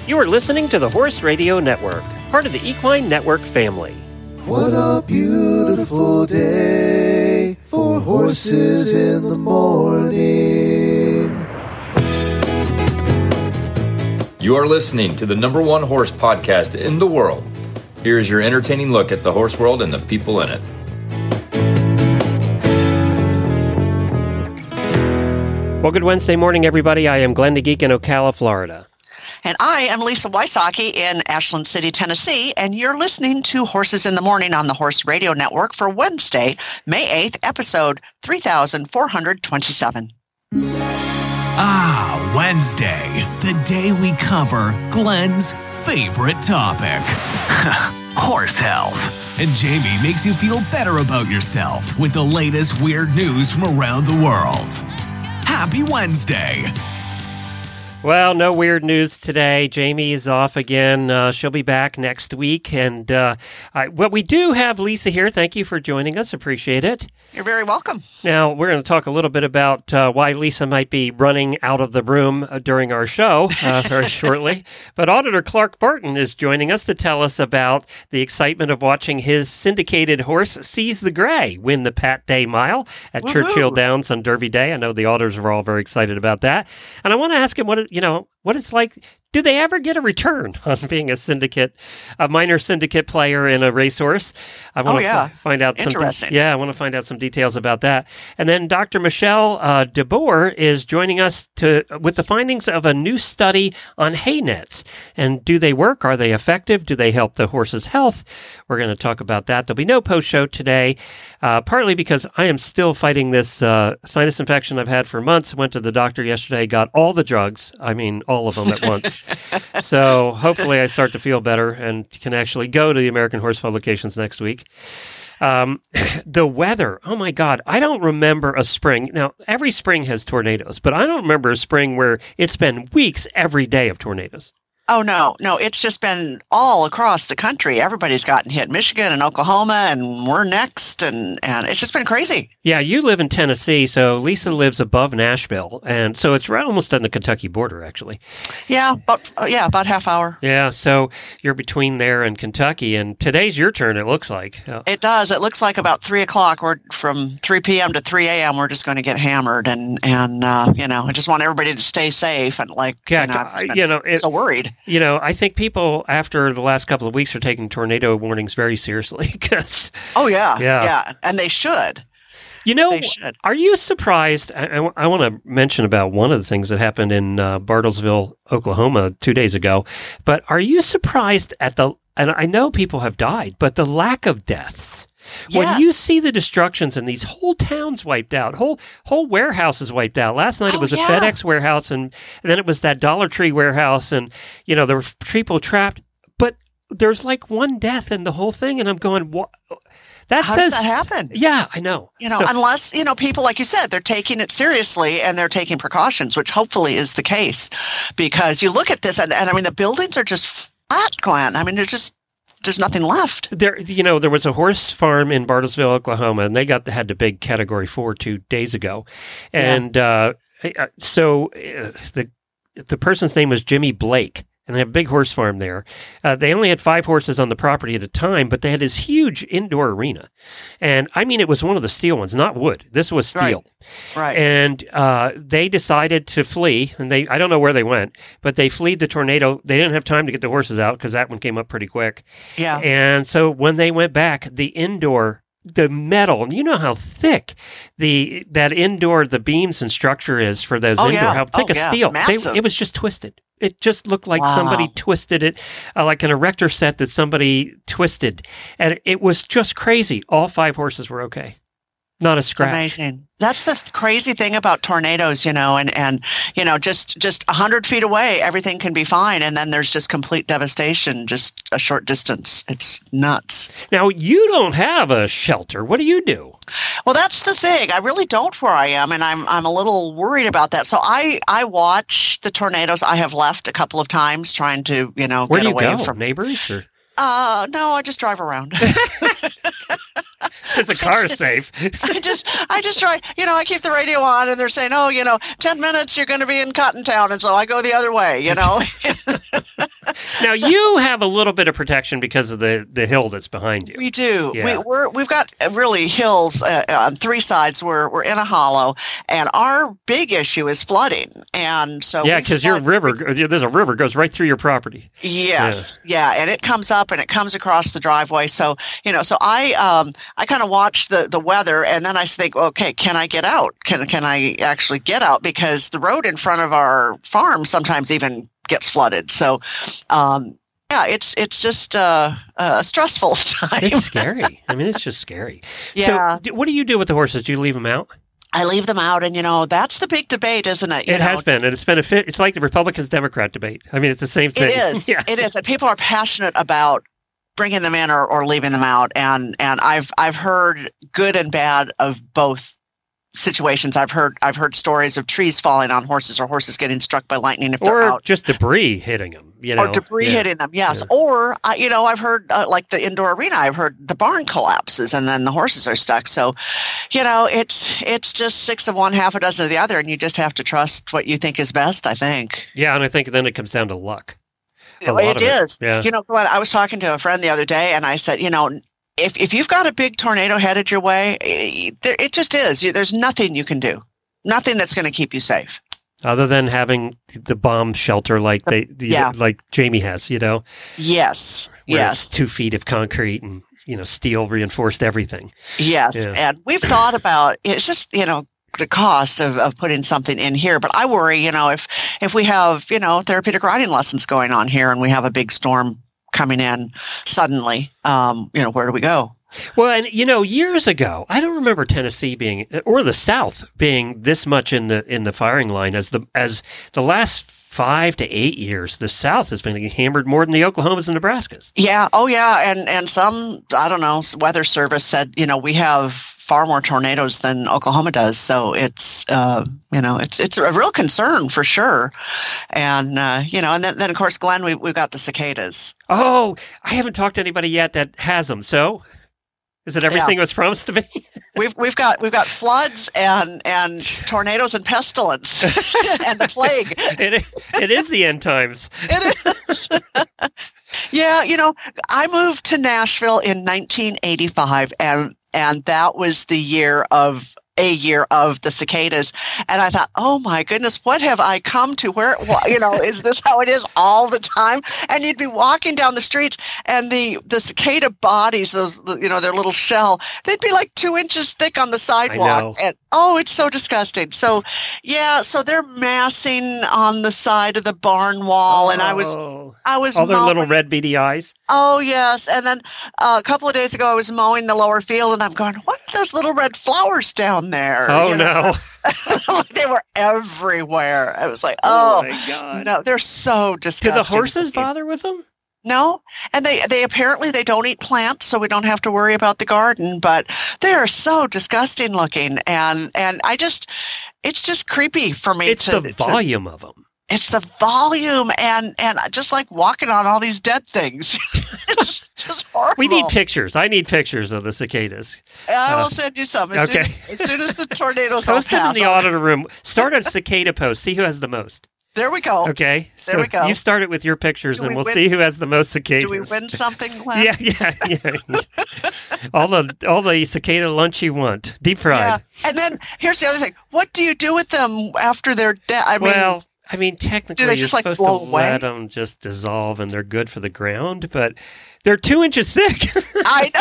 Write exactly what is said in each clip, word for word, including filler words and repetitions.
You are listening to the Horse Radio Network, part of the Equine Network family. What a beautiful day for horses in the morning. You are listening to the number one horse podcast in the world. Here's your entertaining look at the horse world and the people in it. Well, good Wednesday morning, everybody. I am Glenn the Geek in Ocala, Florida. And I am Lisa Wysocki in Ashland City, Tennessee, and you're listening to Horses in the Morning on the Horse Radio Network for Wednesday, May eighth, episode three thousand four hundred twenty-seven. Ah, Wednesday, the day we cover Glenn's favorite topic, horse health. And Jamie makes you feel better about yourself with the latest weird news from around the world. Happy Wednesday. Well, no weird news today. Jamie is off again. Uh, she'll be back next week. And uh, I, well, we do have Lisa here. Thank you for joining us. Appreciate it. You're very welcome. Now, we're going to talk a little bit about uh, why Lisa might be running out of the room uh, during our show uh, very shortly. But Auditor Clark Barton is joining us to tell us about the excitement of watching his syndicated horse, Seize the Gray, win the Pat Day Mile at Woo-hoo. Churchill Downs on Derby Day. I know the auditors are all very excited about that. And I want to ask him what, it, you know, what it's like. Do they ever get a return on being a syndicate, a minor syndicate player in a racehorse? I want oh, to yeah. f- find out some. Interesting. De- yeah, I want to find out some details about that. And then Doctor Michelle uh, DeBoer is joining us to with the findings of a new study on hay nets. And do they work? Are they effective? Do they help the horse's health? We're going to talk about that. There'll be no post show today, uh, partly because I am still fighting this uh, sinus infection I've had for months. Went to the doctor yesterday, got all the drugs. I mean, all of them at once. So hopefully I start to feel better and can actually go to the American Horse Publications next week. Um, the weather, oh my God, I don't remember a spring. Now, every spring has tornadoes, but I don't remember a spring where it's been weeks every day of tornadoes. Oh, no, no, it's just been all across the country. Everybody's gotten hit. Michigan and Oklahoma, and we're next, and, and it's just been crazy. Yeah, you live in Tennessee, so Lisa lives above Nashville, and so it's right almost on the Kentucky border, actually. Yeah, about, uh, yeah, about half hour. Yeah, so you're between there and Kentucky, and today's your turn, it looks like. It does. It looks like about three o'clock. We're from three p.m. to three a.m. We're just going to get hammered, and, and uh, you know, I just want everybody to stay safe, and like, yeah, you know, I've been you know it, so worried. You know, I think people after the last couple of weeks are taking tornado warnings very seriously because. Oh yeah, yeah, yeah, and they should. You know, they should. Are you surprised? I, I, I want to mention about one of the things that happened in uh, Bartlesville, Oklahoma, two days ago. But are you surprised at the? And I know people have died, but the lack of deaths. When Yes. you see the destructions and these whole towns wiped out, whole whole warehouses wiped out. Last night Oh, it was a yeah. FedEx warehouse, and, and then it was that Dollar Tree warehouse, and you know there were people trapped. But there's like one death in the whole thing, and I'm going, what? That How says does that happen? Yeah, I know. You know, So- unless, you know, people, like you said, they're taking it seriously and they're taking precautions, which hopefully is the case. Because you look at this, and, and I mean, the buildings are just flat, Glenn. I mean, there's just, there's nothing left. There, you know, there was a horse farm in Bartlesville, Oklahoma, and they got had the big Category Four two days ago, and uh, so uh, the the person's name was Jimmy Blake, and they have a big horse farm there. Uh, they only had five horses on the property at a time, but they had this huge indoor arena, and I mean, it was one of the steel ones, not wood. This was steel. Right. Right. And uh, they decided to flee, and they I don't know where they went, but they fled the tornado. They didn't have time to get the horses out because that one came up pretty quick. Yeah. And so when they went back, the indoor, the metal, and you know how thick the that indoor, the beams and structure is for those Oh, indoor, yeah. how thick Oh, a yeah. steel. They, Massive. it was just twisted. It just looked like Wow. somebody twisted it, uh, like an erector set that somebody twisted. And it was just crazy. All five horses were okay. Not a It's scratch. amazing. That's the th- crazy thing about tornadoes, you know, and, and you know, just just one hundred feet away, everything can be fine. And then there's just complete devastation, just a short distance. It's nuts. Now, you don't have a shelter. What do you do? Well, that's the thing. I really don't where I am, and I'm I'm a little worried about that. So I, I watch the tornadoes. I have left a couple of times trying to, you know, Where get do you away go? from Neighbors? Or? Uh, no, I just drive around. Because the car's safe. I just, I just try, you know, I keep the radio on and they're saying, oh, you know, ten minutes, you're going to be in Cottontown. And so I go the other way, you know. Now, so, you have a little bit of protection because of the, the hill that's behind you. We do. Yeah. We, we're, we've got really hills uh, on three sides. We're, we're in a hollow, and our big issue is flooding. And so Yeah, because your river, there's a river goes right through your property. Yes. Yeah. yeah. And it comes up and it comes across the driveway. So, you know, so I um, I kind of watch the, the weather, and then I think, okay, can I get out? Can, can I actually get out? Because the road in front of our farm sometimes even gets flooded. So, um, yeah, it's it's just uh, a stressful time. It's scary. I mean, it's just scary. Yeah. So what do you do with the horses? Do you leave them out? I leave them out, and, you know, that's the big debate, isn't it? You it know? has been, and it's been a fit. It's like the Republicans-Democrat debate. I mean, it's the same thing. It is. yeah. It is. And people are passionate about bringing them in or, or leaving them out. And and I've I've heard good and bad of both situations. I've heard I've heard stories of trees falling on horses or horses getting struck by lightning if or they're out. just debris hitting them. You know? Or debris yeah. hitting them, yes. Yeah. Or, uh, you know, I've heard, uh, like the indoor arena, I've heard the barn collapses and then the horses are stuck. So, you know, it's it's just six of one, half a dozen of the other, and you just have to trust what you think is best, I think. Yeah, and I think then it comes down to luck. A It lot of is. It. Yeah. You know, I was talking to a friend the other day, and I said, you know, if if you've got a big tornado headed your way, it just is. There's nothing you can do. Nothing that's going to keep you safe. Other than having the bomb shelter like they, the, yeah. like Jamie has, you know? Yes. Where yes. It's two feet of concrete and, you know, steel reinforced everything. Yes. Yeah. And we've thought about, it's just, you know, the cost of, of putting something in here. But I worry, you know, if, if we have, you know, therapeutic riding lessons going on here and we have a big storm coming in suddenly, um, you know, where do we go? Well, and you know, years ago, I don't remember Tennessee being, or the South being this much in the in the firing line as the as the last five to eight years. The South has been hammered more than the Oklahomas and Nebraskas. Yeah. Oh, yeah. And and some, I don't know, Weather Service said, you know, we have far more tornadoes than Oklahoma does. So it's, uh, you know, it's it's a real concern for sure. And, uh, you know, and then, then of course, Glenn, we, we've got the cicadas. Oh, I haven't talked to anybody yet that has them. So is it everything yeah. it was promised to be? We've we've got we've got floods and and tornadoes and pestilence and the plague. It is, it is the end times. It is. Yeah, you know, I moved to Nashville in nineteen eighty-five, and and that was the year of a year of the cicadas. And I thought, oh my goodness, what have I come to? Where, you know, is this how it is all the time? And you'd be walking down the streets, and the, the cicada bodies, those, you know, their little shell, they'd be like two inches thick on the sidewalk. And oh, it's so disgusting. So, yeah, so they're massing on the side of the barn wall, oh, and I was, I was all their mowing. little red beady eyes. Oh, yes. And then uh, a couple of days ago, I was mowing the lower field, and I'm going, what are those little red flowers down there? Oh, you know? no. They were everywhere. I was like, oh, oh my God. No, they're so disgusting. Do the horses bother with them? No. And they, they apparently they don't eat plants, so we don't have to worry about the garden, but they are so disgusting looking. And, and I just, it's just creepy for me. It's to, the volume to, of them. It's the volume and, and just like walking on all these dead things. It's just horrible. We need pictures. I need pictures of the cicadas. I will uh, send you some. As, okay. soon, as soon as the tornadoes post all it pass. in the auditor room. Start a cicada post. See who has the most. There we go. Okay. So there we go. You start it with your pictures, Do and we we'll win, see who has the most cicadas. Do we win something, Glenn? Yeah, yeah, yeah. all the all the cicada lunch you want, deep fried. Yeah. And then here's the other thing. What do you do with them after they're dead? I mean, well, I mean, technically, they you're just, like, supposed to blow away? let them just dissolve, and they're good for the ground, but they're two inches thick. I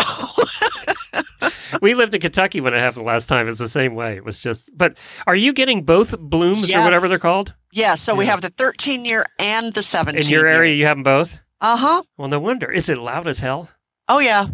know. We lived in Kentucky when it happened last time. It's the same way. It was just, but are you getting both blooms Yes. or whatever they're called? Yeah, so we Yeah. have the thirteen year and the seventeen In your area, you have them both? Uh-huh. Well, no wonder. Is it loud as hell? Oh, yeah.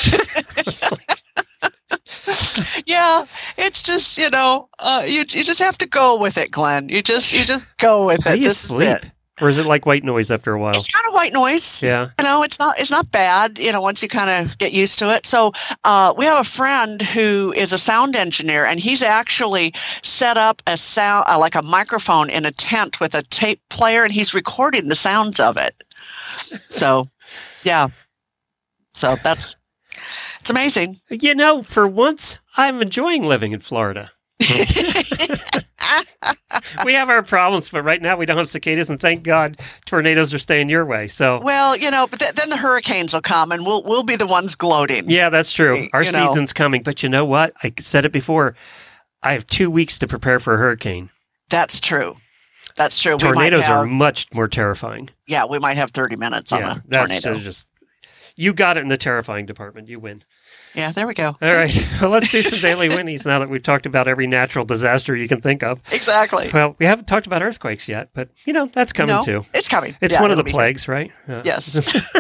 Yeah, it's just, you know, uh, you you just have to go with it, Glenn. You just you just go with it. How do you This is sleep? it. Or is it like white noise after a while? It's kind of white noise. Yeah. You know, it's not it's not bad, you know, once you kind of get used to it. So uh, we have a friend who is a sound engineer, and he's actually set up a sound, uh, like a microphone in a tent with a tape player, and he's recording the sounds of it. So, yeah. So that's, it's amazing. You know, for once, I'm enjoying living in Florida. we have our problems, but right now we don't have cicadas, and thank God tornadoes are staying your way. So, well, you know, but th- then the hurricanes will come, and we'll we'll be the ones gloating. yeah, that's true. Our you know. season's coming, but you know what? I said it before. I have two weeks to prepare for a hurricane. That's true. That's true. Tornadoes we might have, are much more terrifying. Yeah, we might have thirty minutes on Yeah, a that's tornado. just you got it in the terrifying department. You win. Yeah, there we go. All right. Well, let's do some daily winnies now that we've talked about every natural disaster you can think of. Exactly. Well, we haven't talked about earthquakes yet, but, you know, that's coming no, too. It's coming. It's Yeah, one of the it'll be- plagues, right? Uh, Yes.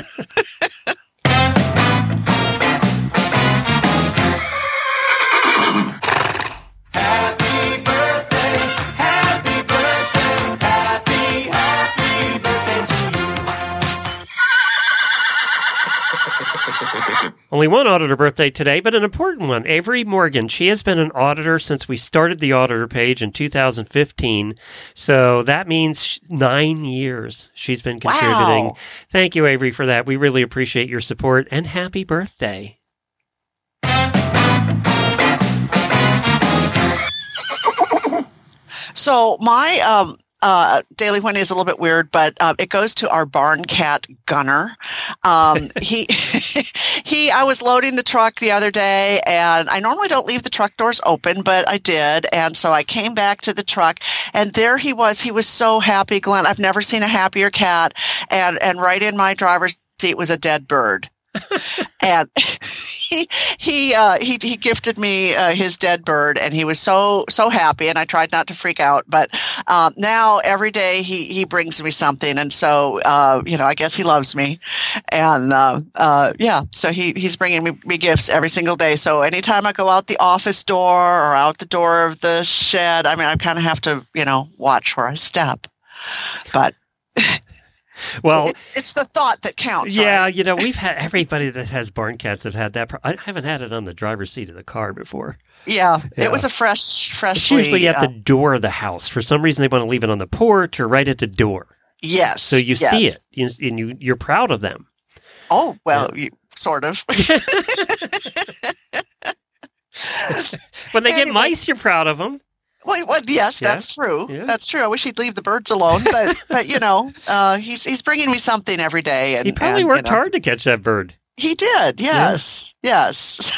Only one auditor birthday today, but an important one. Avery Morgan. She has been an auditor since we started the auditor page in two thousand fifteen. So that means nine years she's been contributing. Wow. Thank you, Avery, for that. We really appreciate your support, and happy birthday. So my um, uh, daily Winnie is a little bit weird, but uh, it goes to our barn cat Gunner. Um, he he. I was loading the truck the other day, and I normally don't leave the truck doors open, but I did, and so I came back to the truck, and there he was. He was so happy, Glenn. I've never seen a happier cat, and and right in my driver's seat was a dead bird. And he he uh, he he gifted me uh, his dead bird, and he was so so happy. And I tried not to freak out, but um, now every day he he brings me something, and so uh, you know I guess he loves me, and uh, uh, yeah, so he he's bringing me, me gifts every single day. So anytime I go out the office door or out the door of the shed, I mean I kind of have to you know watch where I step, but. Well, It, it's the thought that counts. yeah, right? you know, we've had everybody that has barn cats have had that. Pro- I haven't had it on the driver's seat of the car before. Yeah, Yeah. it was a fresh, It's freshly. usually at uh, the door of the house. For some reason, they want to leave it on the porch or right at the door. yes. So you yes. see it, you, and you, you're proud of them. Oh well, you, sort of. When they get Anyway. mice, you're proud of them. well, well, yes, Yeah. that's true. Yeah. That's true. I wish he'd leave the birds alone, but but you know, uh, he's he's bringing me something every day, and He probably and, worked you know, hard to catch that bird. He did. Yes. Yes.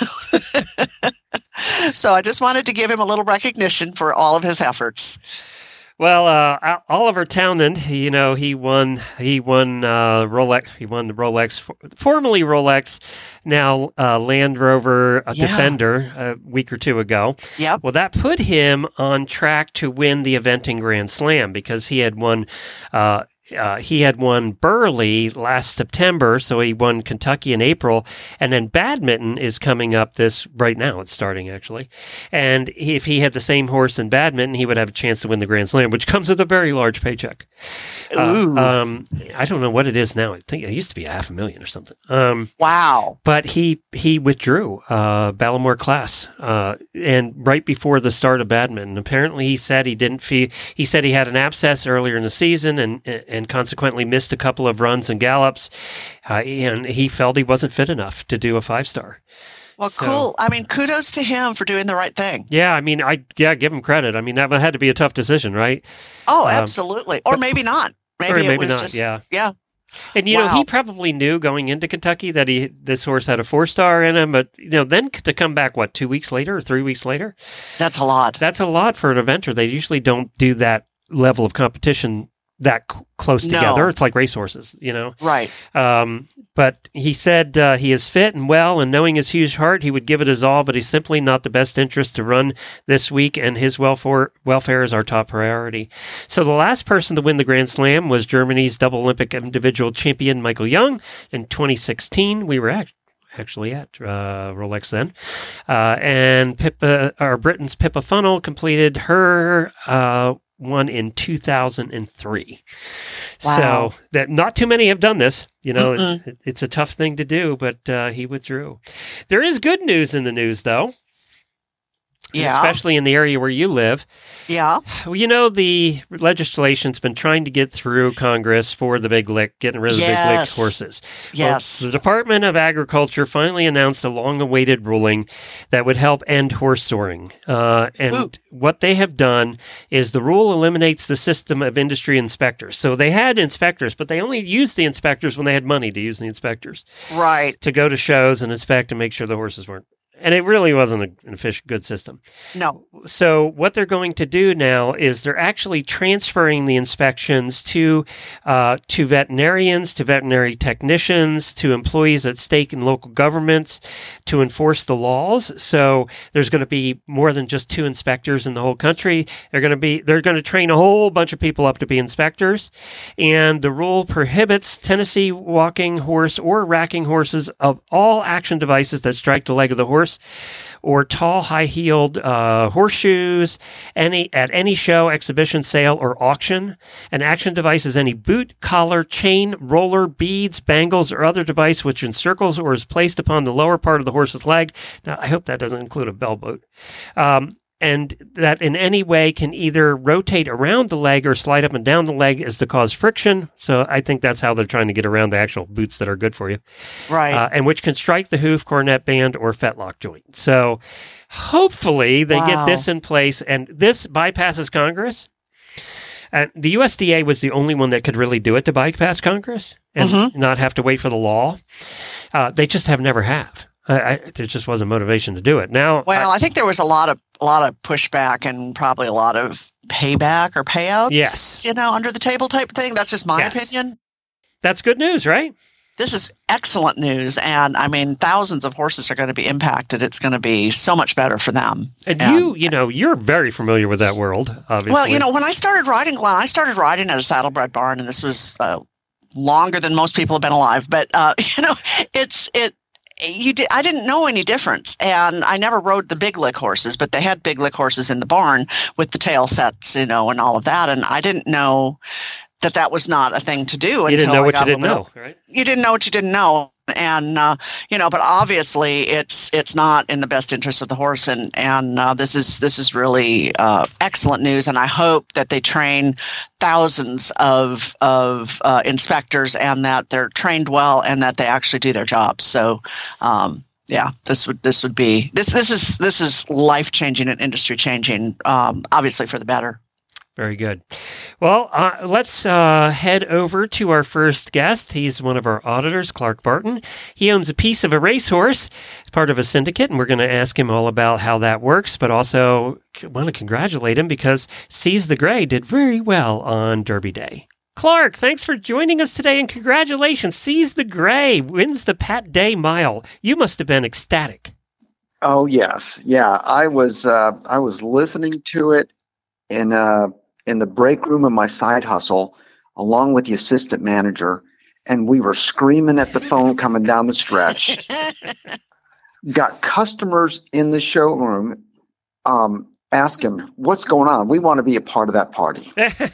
So I just wanted to give him a little recognition for all of his efforts. Well, uh, Oliver Townend, you know, he won. He won uh, Rolex. He won the Rolex, formerly Rolex, now uh, Land Rover uh, Yeah. Defender, a week or two ago. Yep. Well, that put him on track to win the eventing Grand Slam because he had won. Uh, Uh, he had won Burley last September, so he won Kentucky in April, and then badminton is coming up this right now. It's starting actually, and he, if he had the same horse in badminton, he would have a chance to win the Grand Slam, which comes with a very large paycheck. Uh, Ooh. um, I don't know what it is now. I think it used to be a half a million or something. Um, Wow. but he he withdrew uh, Ballamore Class, uh, and right before the start of badminton, apparently he said he didn't feel. He said he had an abscess earlier in the season, and and consequently missed a couple of runs and gallops, uh, and he felt he wasn't fit enough to do a five star. Well, So- cool. I mean, kudos to him for doing the right thing. Yeah, I mean, I yeah, give him credit. I mean, that had to be a tough decision, right? Oh, Um, absolutely. Or maybe not. Maybe, or maybe it was not. just yeah. yeah. And you know, Wow. he probably knew going into Kentucky that he this horse had a four star in him, but you know, then to come back what two weeks later or three weeks later, That's a lot. that's a lot for an eventer. They usually don't do that level of competition that c- close No. together. It's like racehorses, you know. Right. Um, but he said uh, he is fit and well, and knowing his huge heart, he would give it his all. But he's simply not the best interest to run this week, and his welfare welfare is our top priority. So the last person to win the Grand Slam was Germany's double Olympic individual champion Michael Young in twenty sixteen. We were at. Actually, at uh, Rolex then, uh, and Pippa, or Britain's Pippa Funnel completed her uh, one in two thousand three. Wow. So that not too many have done this. You know, Mm-mm. it, it's a tough thing to do, but uh, he withdrew. There is good news in the news, though. Yeah. especially in the area where you live. Yeah. Well, you know, the legislation's been trying to get through Congress for the Big Lick, getting rid of the Big Lick Yes. horses. Yes. Well, the Department of Agriculture finally announced a long-awaited ruling that would help end horse soring. Uh, and Ooh. what they have done is the rule eliminates the system of industry inspectors. So they had inspectors, but they only used the inspectors when they had money to use the inspectors Right. to go to shows and inspect and make sure the horses weren't. And it really wasn't a, an efficient, good system. No. So what they're going to do now is they're actually transferring the inspections to uh, to veterinarians, to veterinary technicians, to employees at state and local governments to enforce the laws. So there's going to be more than just two inspectors in the whole country. They're going to be they're going to train a whole bunch of people up to be inspectors. And the rule prohibits Tennessee walking horse or racking horses of all action devices that strike the leg of the horse, or tall, high-heeled uh, horseshoes any at any show, exhibition, sale, or auction. An action device is any boot, collar, chain, roller, beads, bangles, or other device which encircles or is placed upon the lower part of the horse's leg. Now, I hope that doesn't include a bell boot. Um, and that in any way can either rotate around the leg or slide up and down the leg as to cause friction. So I think that's how they're trying to get around the actual boots that are good for you. Right. Uh, and which can strike the hoof, cornet band, or fetlock joint. So hopefully they Wow. get this in place, and this bypasses Congress. Uh, the U S D A was the only one that could really do it to bypass Congress and Mhm. not have to wait for the law. Uh, they just have never have. I, I, there just wasn't motivation to do it. Now, Well, I think there was a lot of a lot of pushback and probably a lot of payback or payouts. Yes. You know, under the table type thing. That's just my Yes. opinion. that's good news, right? This is excellent news, and I mean, thousands of horses are going to be impacted. It's going to be so much better for them. And, And- you, you know, you're very familiar with that world, obviously. Well, you know, when I started riding, Glenn, I started riding at a saddlebred barn, and this was uh, longer than most people have been alive. But uh, you know, it's it. You did, I didn't know any difference, and I never rode the Big Lick horses, but they had Big Lick horses in the barn with the tail sets, you know, and all of that. And I didn't know that that was not a thing to do. you until didn't know I what got you a didn't little- know, right? You didn't know what you didn't know. And, uh, you know, but obviously it's, it's not in the best interest of the horse. And, and, uh, this is, this is really, uh, excellent news. And I hope that they train thousands of, of, uh, inspectors and that they're trained well and that they actually do their jobs. So, um, yeah, this would, this would be, this, this is, this is life changing and industry changing, um, obviously for the better. Very good. Well, uh, let's uh, head over to our first guest. He's one of our auditors, Clark Barton. He owns a piece of a racehorse, part of a syndicate, and we're going to ask him all about how that works, but also want to congratulate him because Seize the Gray did very well on Derby Day. Clark, thanks for joining us today, and congratulations. Seize the Gray wins the Pat Day Mile. You must have been ecstatic. Oh yes, yeah. I was uh, I was listening to it in uh, in the break room of my side hustle, along with the assistant manager, and we were screaming at the phone coming down the stretch. Got customers in the showroom um, asking, "What's going on? We want to be a part of that party."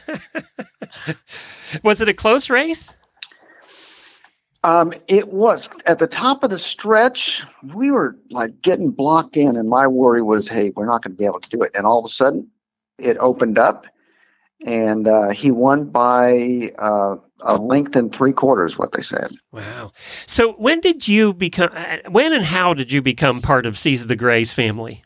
Was it a close race? Um, it was at the top of the stretch. We were like getting blocked in, and my worry was, "Hey, we're not going to be able to do it." And all of a sudden, it opened up, and uh, he won by uh, a length and three quarters. What they said. Wow. So when did you become? uh, When and how did you become part of Seize the Gray's family?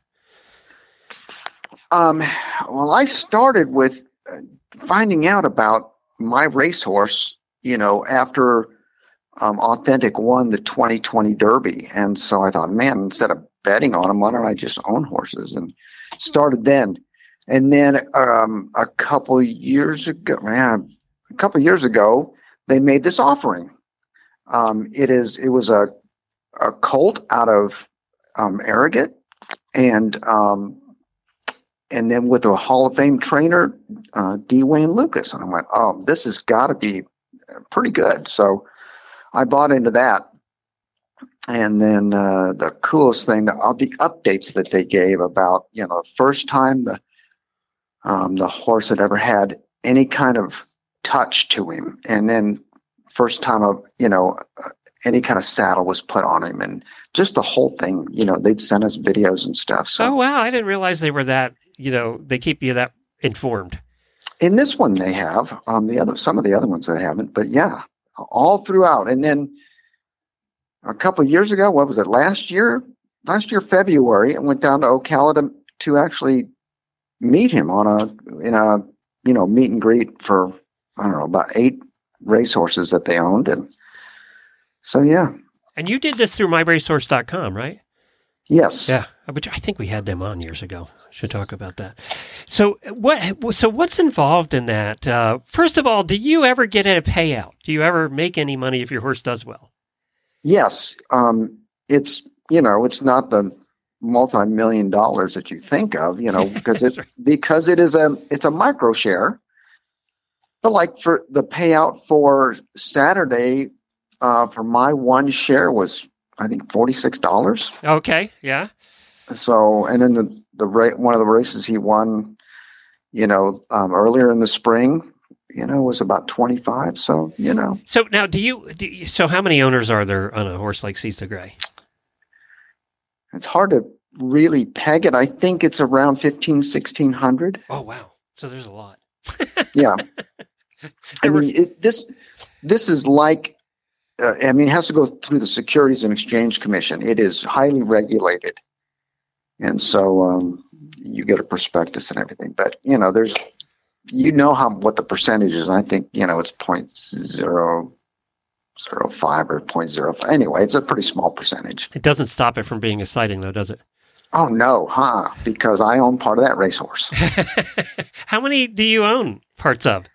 Um, well, I started with uh, finding out about my racehorse. You know, after. Um, Authentic won the twenty twenty Derby. And so I thought, man, instead of betting on them, why don't I just own horses? And started then. And then um, a couple years ago, man, a couple years ago, they made this offering. Um, it is, it was a, a colt out of um, Arrogate, and um, and then with a Hall of Fame trainer, uh, D. Wayne Lucas. And I went, oh, this has got to be pretty good. So I bought into that. And then uh, the coolest thing, the, all the updates that they gave about, you know, the first time the um, the horse had ever had any kind of touch to him, and then first time of, you know, any kind of saddle was put on him, and just the whole thing. You know, they'd send us videos and stuff. So. Oh wow, I didn't realize they were that. You know, they keep you that informed. In this one, they have. Um, the other, some of the other ones they haven't, but yeah, all throughout. And then a couple of years ago, what was it? Last year, last year February, I went down to Ocala to, to actually meet him on a in a you know meet and greet for I don't know about eight racehorses that they owned, and so yeah. And you did this through my racehorse dot com, right? Yes. Yeah, which I think we had them on years ago. Should talk about that. So what? So what's involved in that? Uh, first of all, do you ever get a payout? Do you ever make any money if your horse does well? Yes. Um, it's you know it's not the multi-million dollars that you think of, you know, because it because it is a it's a micro share. But like for the payout for Saturday, uh, for my one share was I think forty-six dollars. Okay, yeah. So, and then the the ra- one of the races he won, you know, um, earlier in the spring, you know, was about twenty-five. So, you know. So now, do you? Do you so, how many owners are there on a horse like Cisa Gray? It's hard to really peg it. I think it's around fifteen, sixteen hundred. Oh wow! So there's a lot. Yeah. I were- mean, it, this this is like. Uh, I mean, it has to go through the Securities and Exchange Commission. It is highly regulated. And so um, you get a prospectus and everything. But, you know, there's, you know how what the percentage is. And I think, you know, it's zero point zero zero five or zero point zero five. Anyway, it's a pretty small percentage. It doesn't stop it from being exciting, though, does it? Oh, no, huh? Because I own part of that racehorse. How many do you own parts of?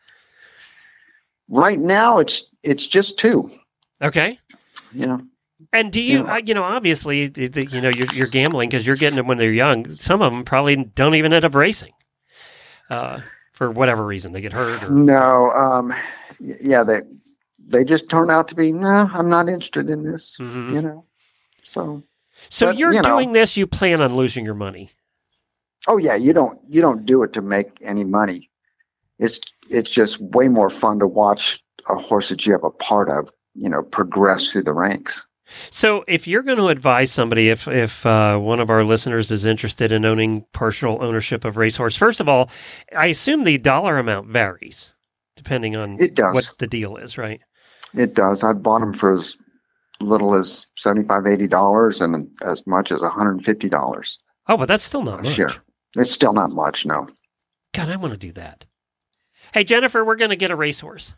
Right now, it's it's just two. Okay. Yeah. And do you, Yeah. uh, you know, obviously, the- the- you know, you're, you're gambling because you're getting them when they're young. Some of them probably don't even end up racing uh, for whatever reason. They get hurt. Or, No, um, y- yeah, they they just turn out to be, no, I'm not interested in this, Mhm. you know. So, So but, you're you know. doing this, you plan on losing your money. oh yeah, you don't you don't do it to make any money. It's it's just way more fun to watch a horse that you have a part of, you know, progress through the ranks. So if you're going to advise somebody, if if uh, one of our listeners is interested in owning partial ownership of racehorse, first of all, I assume the dollar amount varies depending on It does. what the deal is, right? It does. I bought them for as little as seventy-five dollars, eighty dollars and as much as one hundred fifty dollars Oh, but that's still not a much. share. It's still not much, no. God, I want to do that. Hey, Jennifer, we're going to get a racehorse.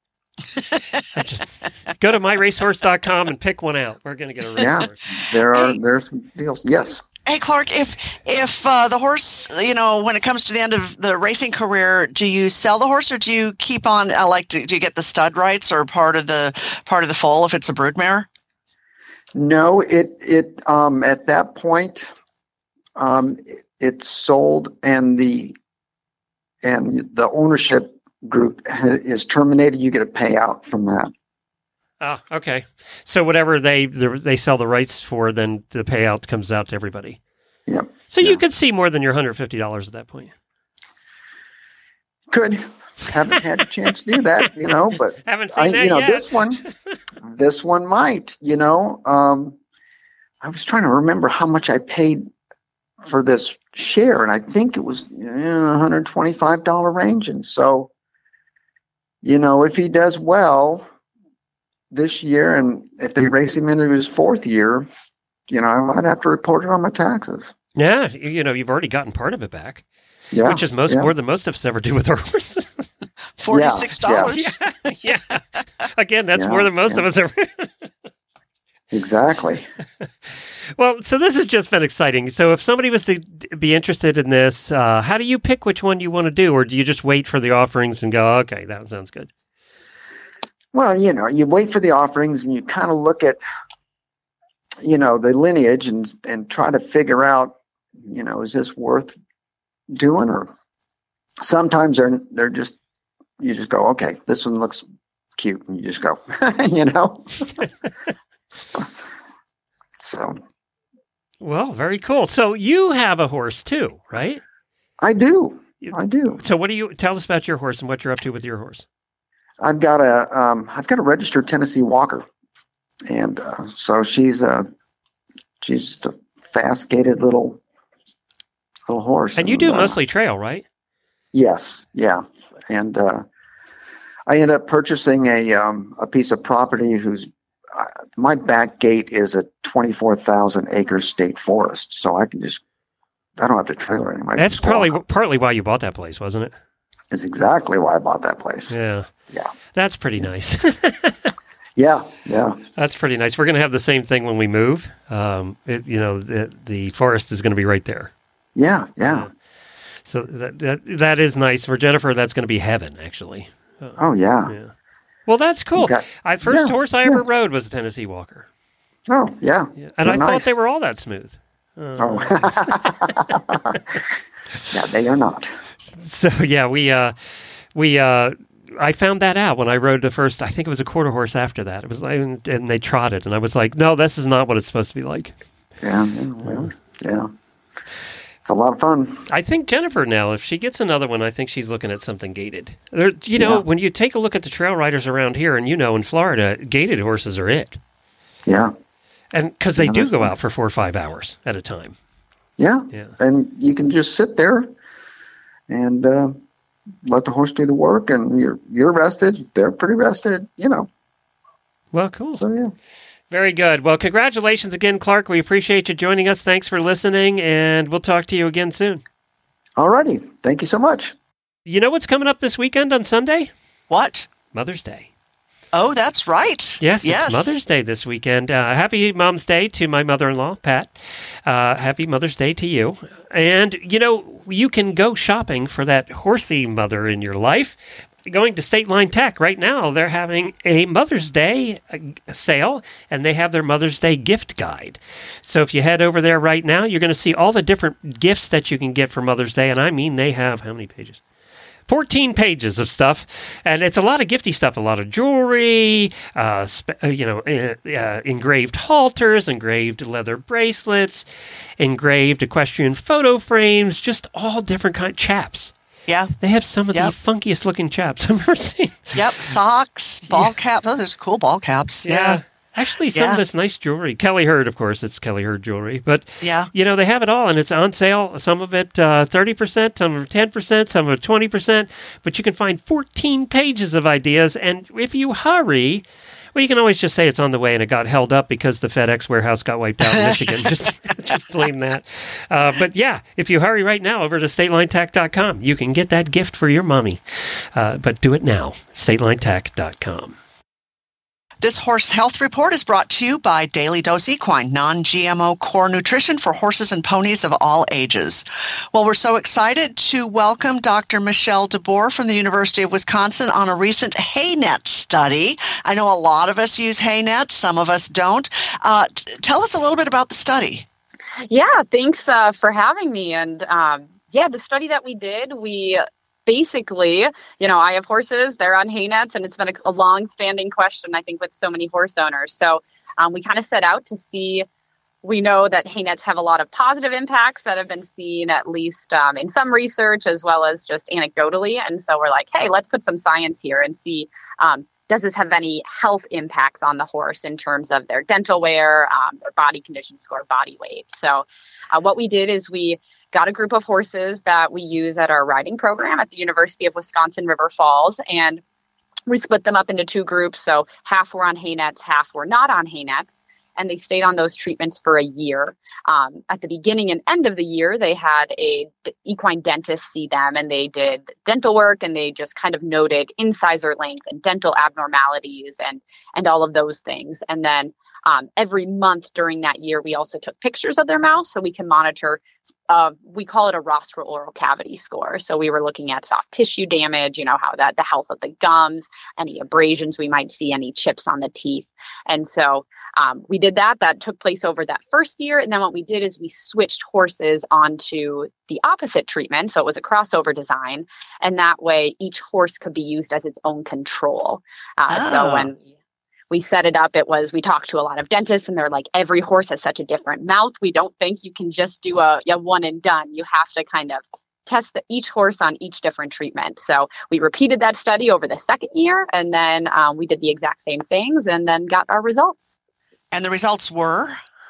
I just go to my racehorse dot com and pick one out. We're going to get a Yeah. racehorse. There are there's some deals. Yes. Hey, Clark, if if uh, the horse, you know, when it comes to the end of the racing career, do you sell the horse or do you keep on? Uh, like, do, do you get the stud rights or part of the part of the foal if it's a broodmare? No, it it um at that point, um it, it's sold and the and the ownership group ha- is terminated. You get a payout from that. Oh, okay. So whatever they the, they sell the rights for, then the payout comes out to everybody. Yeah. So you Yeah. could see more than your one hundred fifty dollars at that point. Could haven't had a chance to do that, you know, but Haven't seen I, that you know, yet. this one, this one might, you know. Um, I was trying to remember how much I paid for this share, and I think it was in the one hundred twenty-five dollars range. And so, you know, if he does well this year, and if they race him into his fourth year, you know, I might have to report it on my taxes. Yeah, you you know, you've already gotten part of it back, Yeah, which is most yeah. more than most of us ever do with our horses. Forty-six dollars. yeah, yeah. Again, that's Yeah, more than most yeah. of us ever. Exactly. Well, so this has just been exciting. So if somebody was to be interested in this, uh, how do you pick which one you want to do? Or do you just wait for the offerings and go, okay, that sounds good? Well, you know, you wait for the offerings and you kind of look at, you know, the lineage and and try to figure out, you know, is this worth doing? Or sometimes they're they're just you just go, okay, this one looks cute, and you just go, you know. So Well, very cool. So you have a horse too, right? I do, I do. So what do you tell us about your horse and what you're up to with your horse? I've got a um, I've got a registered Tennessee Walker. and uh, so she's a she's a fast gaited little little horse. And you do uh, mostly trail, right? Yes, yeah, and uh, I ended up purchasing a um, a piece of property whose uh, my back gate is a twenty-four thousand acre state forest, so I can just I don't have to trailer anymore. That's probably partly why you bought that place, wasn't it? Is exactly why I bought that place. Yeah, yeah, that's pretty nice. yeah, yeah, that's pretty nice. We're going to have the same thing when we move. Um, it, you know, the, the forest is going to be right there. Yeah, yeah. yeah. So that, that that is nice for Jennifer. That's going to be heaven, actually. Uh, oh yeah. Yeah. Well, that's cool. Got, I first yeah, horse I yeah. ever rode was a Tennessee Walker. Oh yeah. yeah. And I nice. thought they were all that smooth. Uh, oh. yeah, they are not. So yeah, we uh, we uh, I found that out when I rode the first. I think it was a quarter horse after that. It was like, and they trotted, and I was like, no, this is not what it's supposed to be like. Yeah. Well, yeah. It's a lot of fun. I think Jennifer now, if she gets another one, I think she's looking at something gated. There, you know, yeah. when you take a look at the trail riders around here, and you know, in Florida, gated horses are it. Yeah. And because they yeah, do go fun. out for four or five hours at a time. Yeah. Yeah. And you can just sit there and uh, let the horse do the work, and you're you're rested. They're pretty rested, you know. Well, cool. So yeah. Very good. Well, congratulations again, Clark. We appreciate you joining us. Thanks for listening, and we'll talk to you again soon. All righty. Thank you so much. You know what's coming up this weekend on Sunday? What? Mother's Day. Oh, that's right. Yes, yes. It's Mother's Day this weekend. Uh, happy Mom's Day to my mother-in-law, Pat. Uh, happy Mother's Day to you. And, you know, you can go shopping for that horsey mother in your life. Going to State Line Tech right now, they're having a Mother's Day sale, and they have their Mother's Day gift guide. So if you head over there right now, you're going to see all the different gifts that you can get for Mother's Day. And I mean, they have how many pages? fourteen pages of stuff, and it's a lot of gifty stuff, a lot of jewelry, uh, spe- you know, uh, uh, engraved halters, engraved leather bracelets, engraved equestrian photo frames, just all different kind of chaps. Yeah. They have some of yep. the funkiest looking chaps I've ever seen. Yep, socks, ball yeah. caps. Oh, there's cool ball caps. Yeah. yeah. Actually, some yeah. of this nice jewelry. Kelly Hurd, of course, it's Kelly Hurd jewelry. But, yeah. you know, they have it all, and it's on sale. Some of it uh, thirty percent, some of it ten percent, some of it twenty percent. But you can find fourteen pages of ideas, and if you hurry... Well, you can always just say it's on the way and it got held up because the FedEx warehouse got wiped out in Michigan. just, just blame that. Uh, but yeah, if you hurry right now over to state line tack dot com, you can get that gift for your mommy. Uh, but do it now, state line tack dot com. This Horse Health Report is brought to you by Daily Dose Equine, non-G M O core nutrition for horses and ponies of all ages. Well, we're so excited to welcome Doctor Michelle DeBoer from the University of Wisconsin on a recent HayNet study. I know a lot of us use HayNet, some of us don't. Uh, t- tell us a little bit about the study. Yeah, thanks uh, for having me. And um, yeah, the study that we did, we... Basically, you know, I have horses, they're on hay nets, and it's been a, a long-standing question, I think, with so many horse owners. So um, we kind of set out to see, we know that hay nets have a lot of positive impacts that have been seen, at least um, in some research, as well as just anecdotally. And so we're like, hey, let's put some science here and see, um, does this have any health impacts on the horse in terms of their dental wear, um, their body condition score, body weight. So uh, what we did is we got a group of horses that we use at our riding program at the University of Wisconsin River Falls, and we split them up into two groups. So half were on hay nets, half were not on hay nets, and they stayed on those treatments for a year. Um, at the beginning and end of the year, they had a d- equine dentist see them, and they did dental work, and they just kind of noted incisor length and dental abnormalities and and all of those things. And then um, every month during that year, we also took pictures of their mouth so we can monitor. Uh, we call it a rostral oral cavity score. So we were looking at soft tissue damage, you know, how that the health of the gums, any abrasions we might see, any chips on the teeth. And so um, we did that. That took place over that first year. And then what we did is we switched horses onto the opposite treatment. So it was a crossover design. And that way each horse could be used as its own control. Uh, oh. So when we set it up, it was, we talked to a lot of dentists, and they're like, every horse has such a different mouth. We don't think you can just do a, a one and done. You have to kind of test the, each horse on each different treatment. So we repeated that study over the second year, and then um, we did the exact same things and then got our results. And the results were?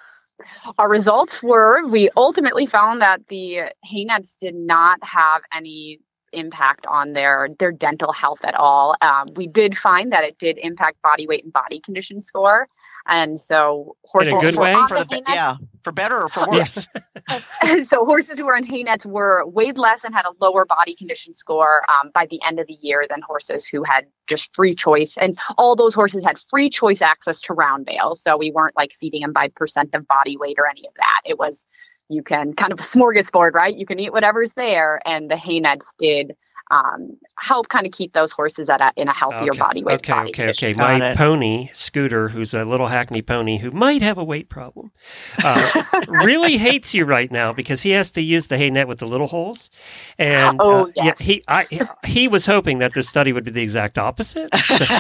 Our results were, we ultimately found that the hay nets did not have any impact on their their dental health at all. Um, we did find that it did impact body weight and body condition score, and so horses In a good who were way? on For the the, hay nets, yeah, for better or for worse. so horses who were on hay nets were weighed less and had a lower body condition score um, by the end of the year than horses who had just free choice. And all those horses had free choice access to round bales, so we weren't like feeding them by percent of body weight or any of that. It was, you can kind of a smorgasbord, right? You can eat whatever's there. And the hay nets did um, help kind of keep those horses at a, in a healthier Okay. body weight. Okay, body okay, condition. okay. Got My it. pony, Scooter, who's a little hackney pony who might have a weight problem, uh, really hates you right now because he has to use the hay net with the little holes. And Oh, uh, yeah, yes. he I, he was hoping that this study would be the exact opposite.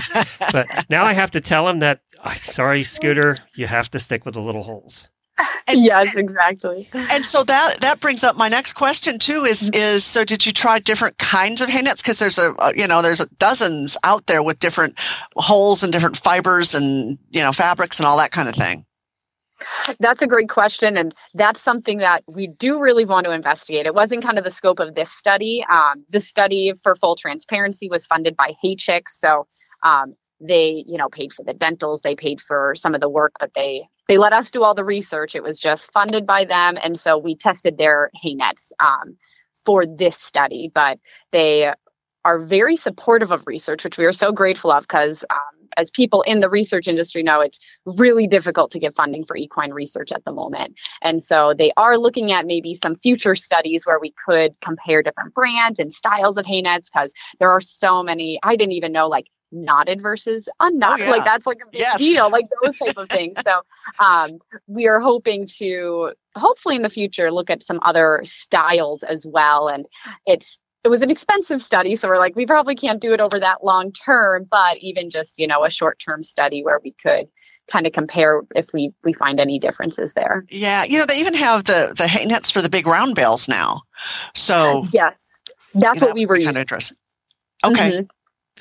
But now I have to tell him that, I'm sorry, Scooter, you have to stick with the little holes. Yes, exactly. And so that that brings up my next question too. Is is so? Did you try different kinds of hay nets? Because there's a, a you know there's a dozens out there with different holes and different fibers and you know fabrics and all that kind of thing. That's a great question. And that's something that we do really want to investigate. It wasn't kind of the scope of this study. Um, the study, for full transparency, was funded by Haychicks. So um, they, you know, paid for the dentals, they paid for some of the work, but they they let us do all the research. It was just funded by them. And so we tested their hay nets um, for this study, but they are very supportive of research, which we are so grateful of because um, as people in the research industry know, it's really difficult to get funding for equine research at the moment. And so they are looking at maybe some future studies where we could compare different brands and styles of hay nets because there are so many. I didn't even know like knotted versus unknotted. Oh, yeah. Like that's like a big Yes. deal, like those type of things. So um, we are hoping to hopefully in the future look at some other styles as well. And it's it was an expensive study, so we're like, we probably can't do it over that long term, but even just, you know, a short term study where we could kind of compare if we we find any differences there. Yeah, you know they even have the the hay nets for the big round bales now. So Yes, that's that what we were kind using. of interesting. Okay. Mhm.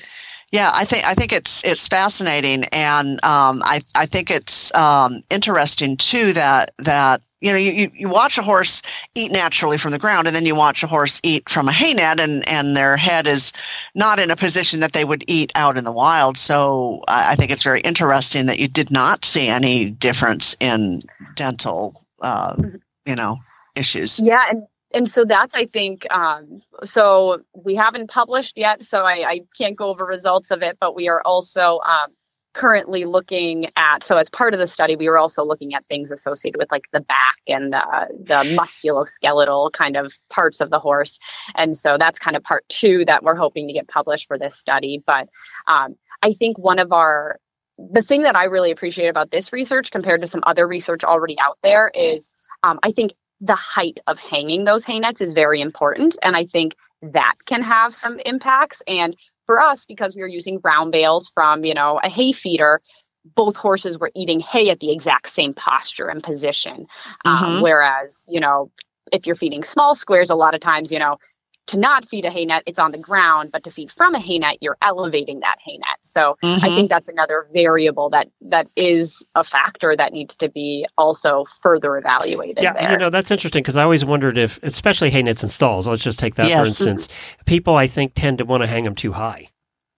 Yeah, I think I think it's it's fascinating, and um, I I think it's um, interesting too that that you know you, you watch a horse eat naturally from the ground, and then you watch a horse eat from a hay net, and, and their head is not in a position that they would eat out in the wild. So I, I think it's very interesting that you did not see any difference in dental, uh, you know, issues. Yeah, and and so that's, I think, um, so we haven't published yet, so I, I can't go over results of it, but we are also um, currently looking at, so as part of the study, we were also looking at things associated with like the back and uh, the musculoskeletal kind of parts of the horse. And so that's kind of part two that we're hoping to get published for this study. But um, I think one of our, the thing that I really appreciate about this research compared to some other research already out there is um, I think the height of hanging those hay nets is very important. And I think that can have some impacts. And for us, because we were using round bales from, you know, a hay feeder, both horses were eating hay at the exact same posture and position. Mhm. Um, whereas, you know, if you're feeding small squares, a lot of times, you know, to not feed a hay net, it's on the ground, but to feed from a hay net, you're elevating that hay net. So I Mhm. think that's another variable that that is a factor that needs to be also further evaluated Yeah, there. you know, that's interesting because I always wondered if, especially hay nets and stalls, let's just take that for Yes. instance, people I think tend to want to hang them too high.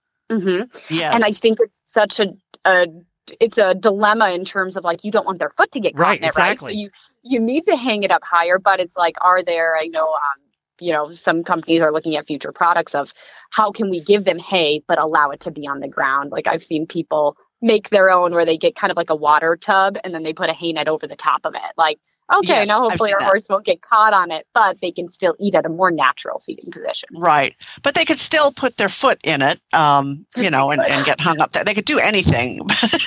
hmm Yes. And I think it's such a, a it's a dilemma in terms of like you don't want their foot to get caught Right, in it, right? So exactly. you you need to hang it up higher, but it's like, are there? I know, um, you know, some companies are looking at future products of how can we give them hay but allow it to be on the ground. Like I've seen people make their own where they get kind of like a water tub and then they put a hay net over the top of it. Like, okay, Yes, now I've hopefully seen our that. horse won't get caught on it, but they can still eat at a more natural feeding position. Right. But they could still put their foot in it, um, you know, and, and get hung up there. They could do anything.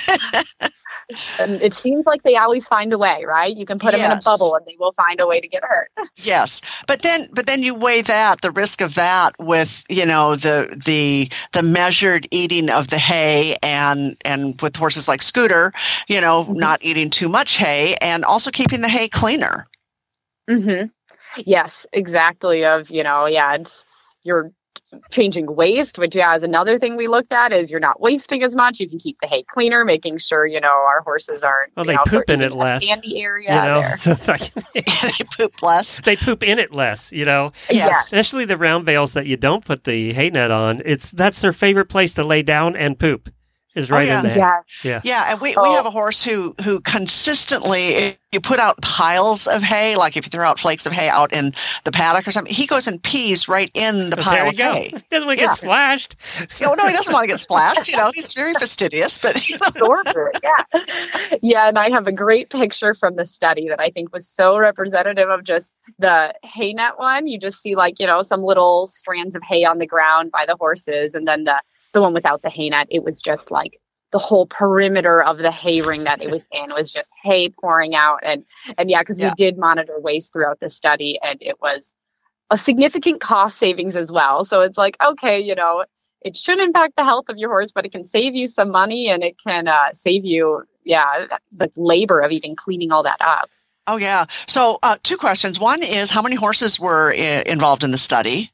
And it seems like they always find a way, right? You can put them in a Yes. bubble and they will find a way to get hurt. Yes. But then but then you weigh that, the risk of that with, you know, the the the measured eating of the hay and and with horses like Scooter, you know, Mhm. not eating too much hay and also keeping the hay cleaner. Mm-hmm. Yes, exactly. Of, you know, yeah, it's you're changing waste, which yeah, is another thing we looked at is you're not wasting as much. You can keep the hay cleaner, making sure, you know, our horses aren't, Well, you they know, poop they're in it eating a less. sandy area You know, there. so it's like, They poop less. they poop in it less, you know. Yes. Especially the round bales that you don't put the hay net on. It's that's their favorite place to lay down and poop. Is right yeah. in there. Yeah. Yeah. Yeah, and we, we Oh. have a horse who who consistently, if you put out piles of hay, like if you throw out flakes of hay out in the paddock or something, he goes and pees right in the But pile there you of go. hay. He doesn't want to Yeah. get splashed. Oh, no, he doesn't want to get splashed. You know, he's very fastidious, but you know, Absorb it, yeah. Yeah, and I have a great picture from the study that I think was so representative of just the hay net one. You just see like, you know, some little strands of hay on the ground by the horses. And then the, the one without the hay net, it was just like the whole perimeter of the hay ring that it was in was just hay pouring out. And, and yeah, because Yeah. we did monitor waste throughout the study, and it was a significant cost savings as well. So it's like, okay, you know, it should impact the health of your horse, but it can save you some money, and it can uh, save you, yeah, the labor of even cleaning all that up. oh yeah. So uh, two questions. One is, how many horses were I- involved in the study?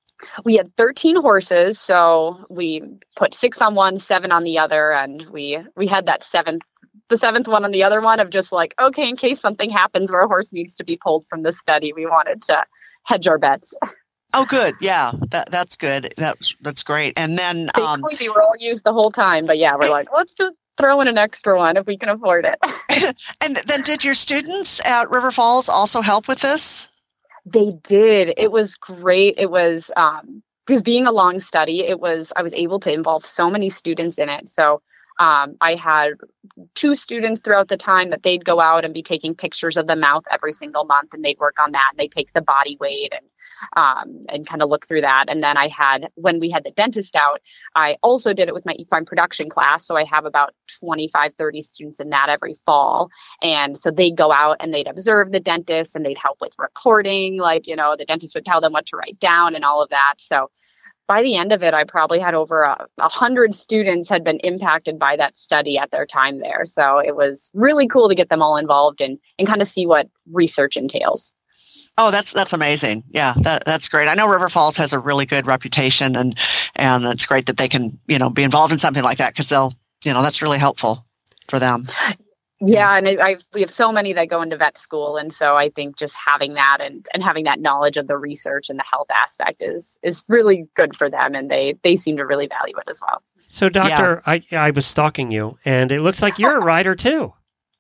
We had thirteen horses, so we put six on one, seven on the other, and we we had that seventh, the seventh one on the other one of just like, okay, in case something happens where a horse needs to be pulled from the study, we wanted to hedge our bets. Oh, good. Yeah, that that's good. That's that's great. And then, um, Thankfully, they were all used the whole time, but yeah, we're like, let's just throw in an extra one if we can afford it. and then, did your students at River Falls also help with this? They did. It was great. It was um, because being a long study, it was I was able to involve so many students in it. So um, I had two students throughout the time that they'd go out and be taking pictures of the mouth every single month, and they'd work on that. And they take the body weight and um, and kind of look through that. And then I had, when we had the dentist out, I also did it with my equine production class. So I have about twenty-five, thirty students in that every fall. And so they'd go out and they'd observe the dentist, and they'd help with recording. Like, you know, the dentist would tell them what to write down and all of that. So by the end of it, I probably had over a, a hundred students had been impacted by that study at their time there. So it was really cool to get them all involved and, and kind of see what research entails. Oh, that's that's amazing. Yeah, that that's great. I know River Falls has a really good reputation, and and it's great that they can, you know, be involved in something like that, because they'll, you know, that's really helpful for them. Yeah, and I, I we have so many that go into vet school, and so I think just having that and, and having that knowledge of the research and the health aspect is is really good for them, and they they seem to really value it as well. So, Doctor, I I was stalking you, and it looks like you're a rider too.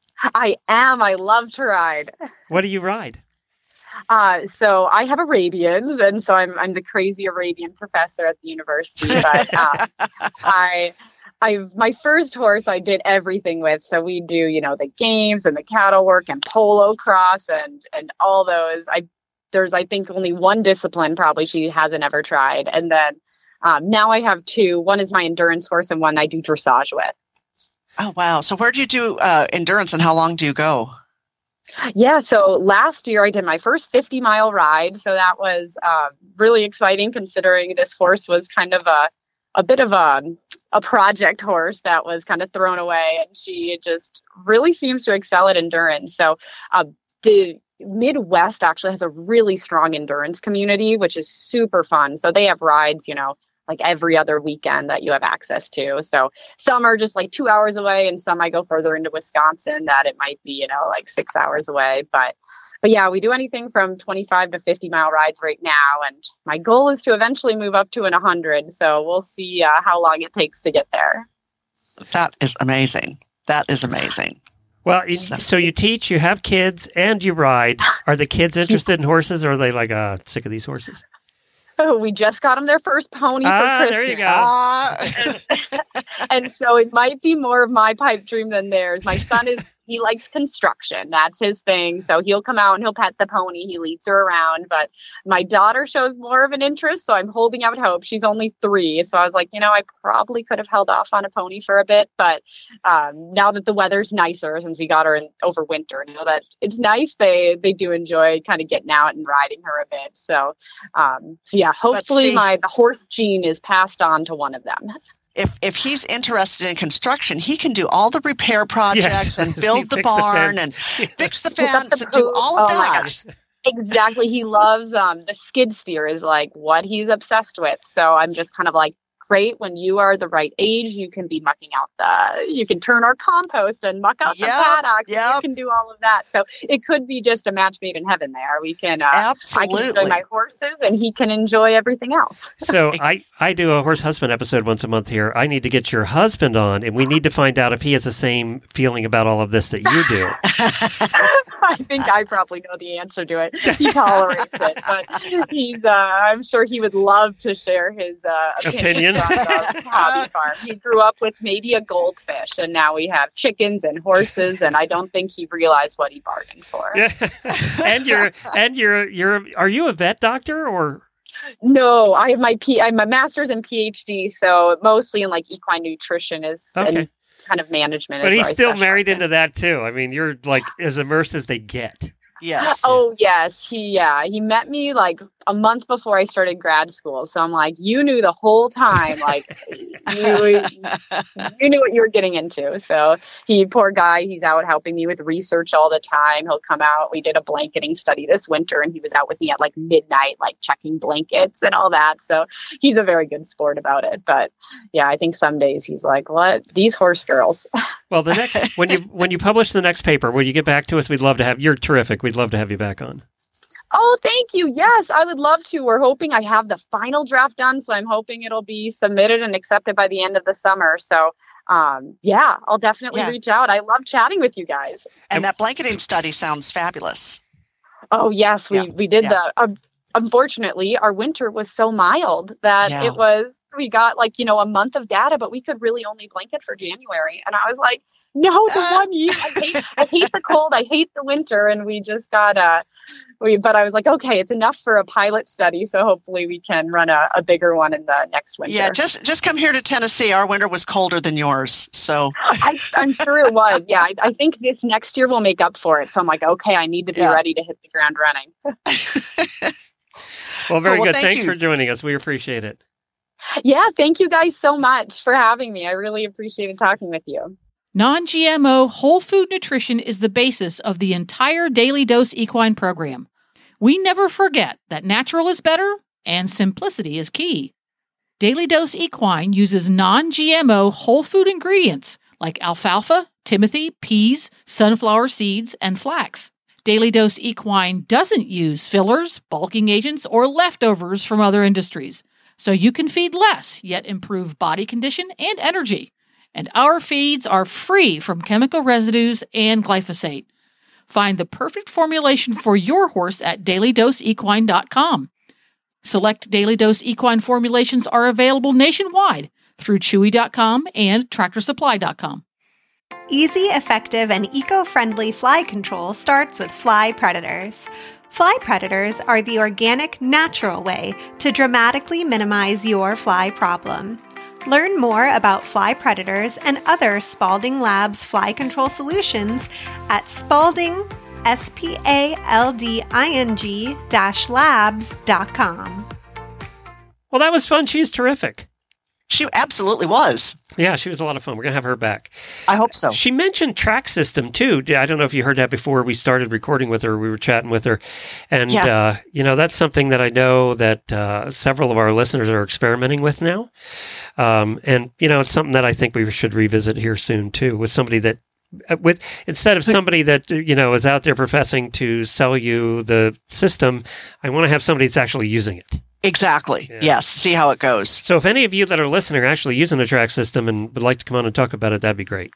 I am. I love to ride. What do you ride? Uh, so I have Arabians, and so I'm I'm the crazy Arabian professor at the university. But um, I. I my first horse I did everything with. So we do, you know, the games and the cattle work and polo cross and and all those. I there's I think only one discipline probably she hasn't ever tried. And then um, now I have two. One is my endurance horse, and one I do dressage with. Oh, wow. So where do you do uh, endurance, and how long do you go? Yeah, so last year I did my first fifty mile ride. So that was uh, really exciting, considering this horse was kind of a a bit of a, a project horse that was kind of thrown away, and she just really seems to excel at endurance. So uh, the Midwest actually has a really strong endurance community, which is super fun. So they have rides, you know, like every other weekend that you have access to. So some are just like two hours away, and some I go further into Wisconsin that it might be, you know, like six hours away. But But yeah, we do anything from twenty-five to fifty mile rides right now. And my goal is to eventually move up to an one hundred. So we'll see uh, how long it takes to get there. That is amazing. That is amazing. Well, you- so you teach, you have kids, and you ride. Are the kids interested in horses, or are they like, uh, sick of these horses? Oh, we just got them their first pony Ah, for Christmas. there you go. Uh, And so it might be more of my pipe dream than theirs. My son is, he likes construction. That's his thing. So he'll come out and he'll pet the pony. He leads her around. But my daughter shows more of an interest. So I'm holding out hope. She's only three. So I was like, you know, I probably could have held off on a pony for a bit. But um, now that the weather's nicer, since we got her in over winter, you know, that it's nice. They, they do enjoy kind of getting out and riding her a bit. So, um, so yeah, hopefully see- my the horse gene is passed on to one of them. if if he's interested in construction, he can do all the repair projects Yes. and build the Fix the barn fence. and fix the Pick up fence the and do poop. all of Oh my that. gosh. Exactly. He loves um, the skid steer is like what he's obsessed with. So I'm just kind of like, great, when you are the right age, you can be mucking out the, you can turn our compost and muck out Yep, the paddock. yep. You can do all of that. So it could be just a match made in heaven there. We can, uh, Absolutely. I can enjoy my horses and he can enjoy everything else. So I, I do a horse husband episode once a month here. I need to get your husband on, and we need to find out if he has the same feeling about all of this that you do. I think I probably know the answer to it. He tolerates it, but he's, uh, I'm sure he would love to share his uh, Opinion. opinion. On the hobby farm. He grew up with maybe a goldfish, and now we have chickens and horses, and I don't think he realized what he bargained for. Yeah. and you're and you're you're are you a vet doctor or? No, I have my P. I'm a master's and PhD, so mostly in like equine nutrition is Okay. and kind of management. But is he's where I still specialize married in. into that too. I mean, you're like as immersed as they get. Yes. Oh yes, he yeah he met me like a month before I started grad school. So I'm like, you knew the whole time, like you you knew what you were getting into. So he, poor guy, he's out helping me with research all the time. He'll come out. We did a blanketing study this winter, and he was out with me at like midnight, like checking blankets and all that. So he's a very good sport about it. But yeah, I think some days he's like, what, these horse girls. Well, the next when you when you publish the next paper, will you get back to us? We'd love to have you're terrific. We'd love to have you back on. Oh, thank you. Yes, I would love to. We're hoping I have the final draft done, so I'm hoping it'll be submitted and accepted by the end of the summer. So, um, yeah, I'll definitely Yeah. reach out. I love chatting with you guys. And that blanketing study sounds fabulous. Oh, yes, we, Yeah, we did yeah. that. Um, unfortunately, our winter was so mild that Yeah. it was, we got like, you know, a month of data, but we could really only blanket for January. And I was like, no, the one year, I hate, I hate the cold. I hate the winter. And we just got, uh, we, but I was like, okay, it's enough for a pilot study. So hopefully we can run a, a bigger one in the next winter. Yeah, just just come here to Tennessee. Our winter was colder than yours. So I, I'm sure it was. Yeah. I, I think this next year will make up for it. So I'm like, okay, I need to be Yeah. ready to hit the ground running. Well, very Well, good. thank Thanks you. for joining us. We appreciate it. Yeah. Thank you guys so much for having me. I really appreciated talking with you. Non-G M O whole food nutrition is the basis of the entire Daily Dose Equine program. We never forget that natural is better and simplicity is key. Daily Dose Equine uses non-G M O whole food ingredients like alfalfa, timothy, peas, sunflower seeds, and flax. Daily Dose Equine doesn't use fillers, bulking agents, or leftovers from other industries, so you can feed less yet improve body condition and energy. And our feeds are free from chemical residues and glyphosate. Find the perfect formulation for your horse at daily dose equine dot com. Select Daily Dose Equine formulations are available nationwide through chewy dot com and tractor supply dot com. Easy, effective, and eco-friendly fly control starts with Fly Predators. Fly Predators are the organic, natural way to dramatically minimize your fly problem. Learn more about Fly Predators and other Spalding Labs fly control solutions at Spalding, S P A L D I N G dash labs dot com. Well, that was fun. She's terrific. she absolutely was. Yeah, she was a lot of fun. We're going to have her back. I hope so. She mentioned track system, too. I don't know if you heard that before we started recording with her. We were chatting with her. And, Yeah. uh, you know, that's something that I know that uh, several of our listeners are experimenting with now. Um, and, you know, it's something that I think we should revisit here soon, too, with somebody that, with instead of somebody that, you know, is out there professing to sell you the system, I want to have somebody that's actually using it. Exactly. Yeah. Yes. See how it goes. So if any of you that are listening are actually using a track system and would like to come on and talk about it, that'd be great.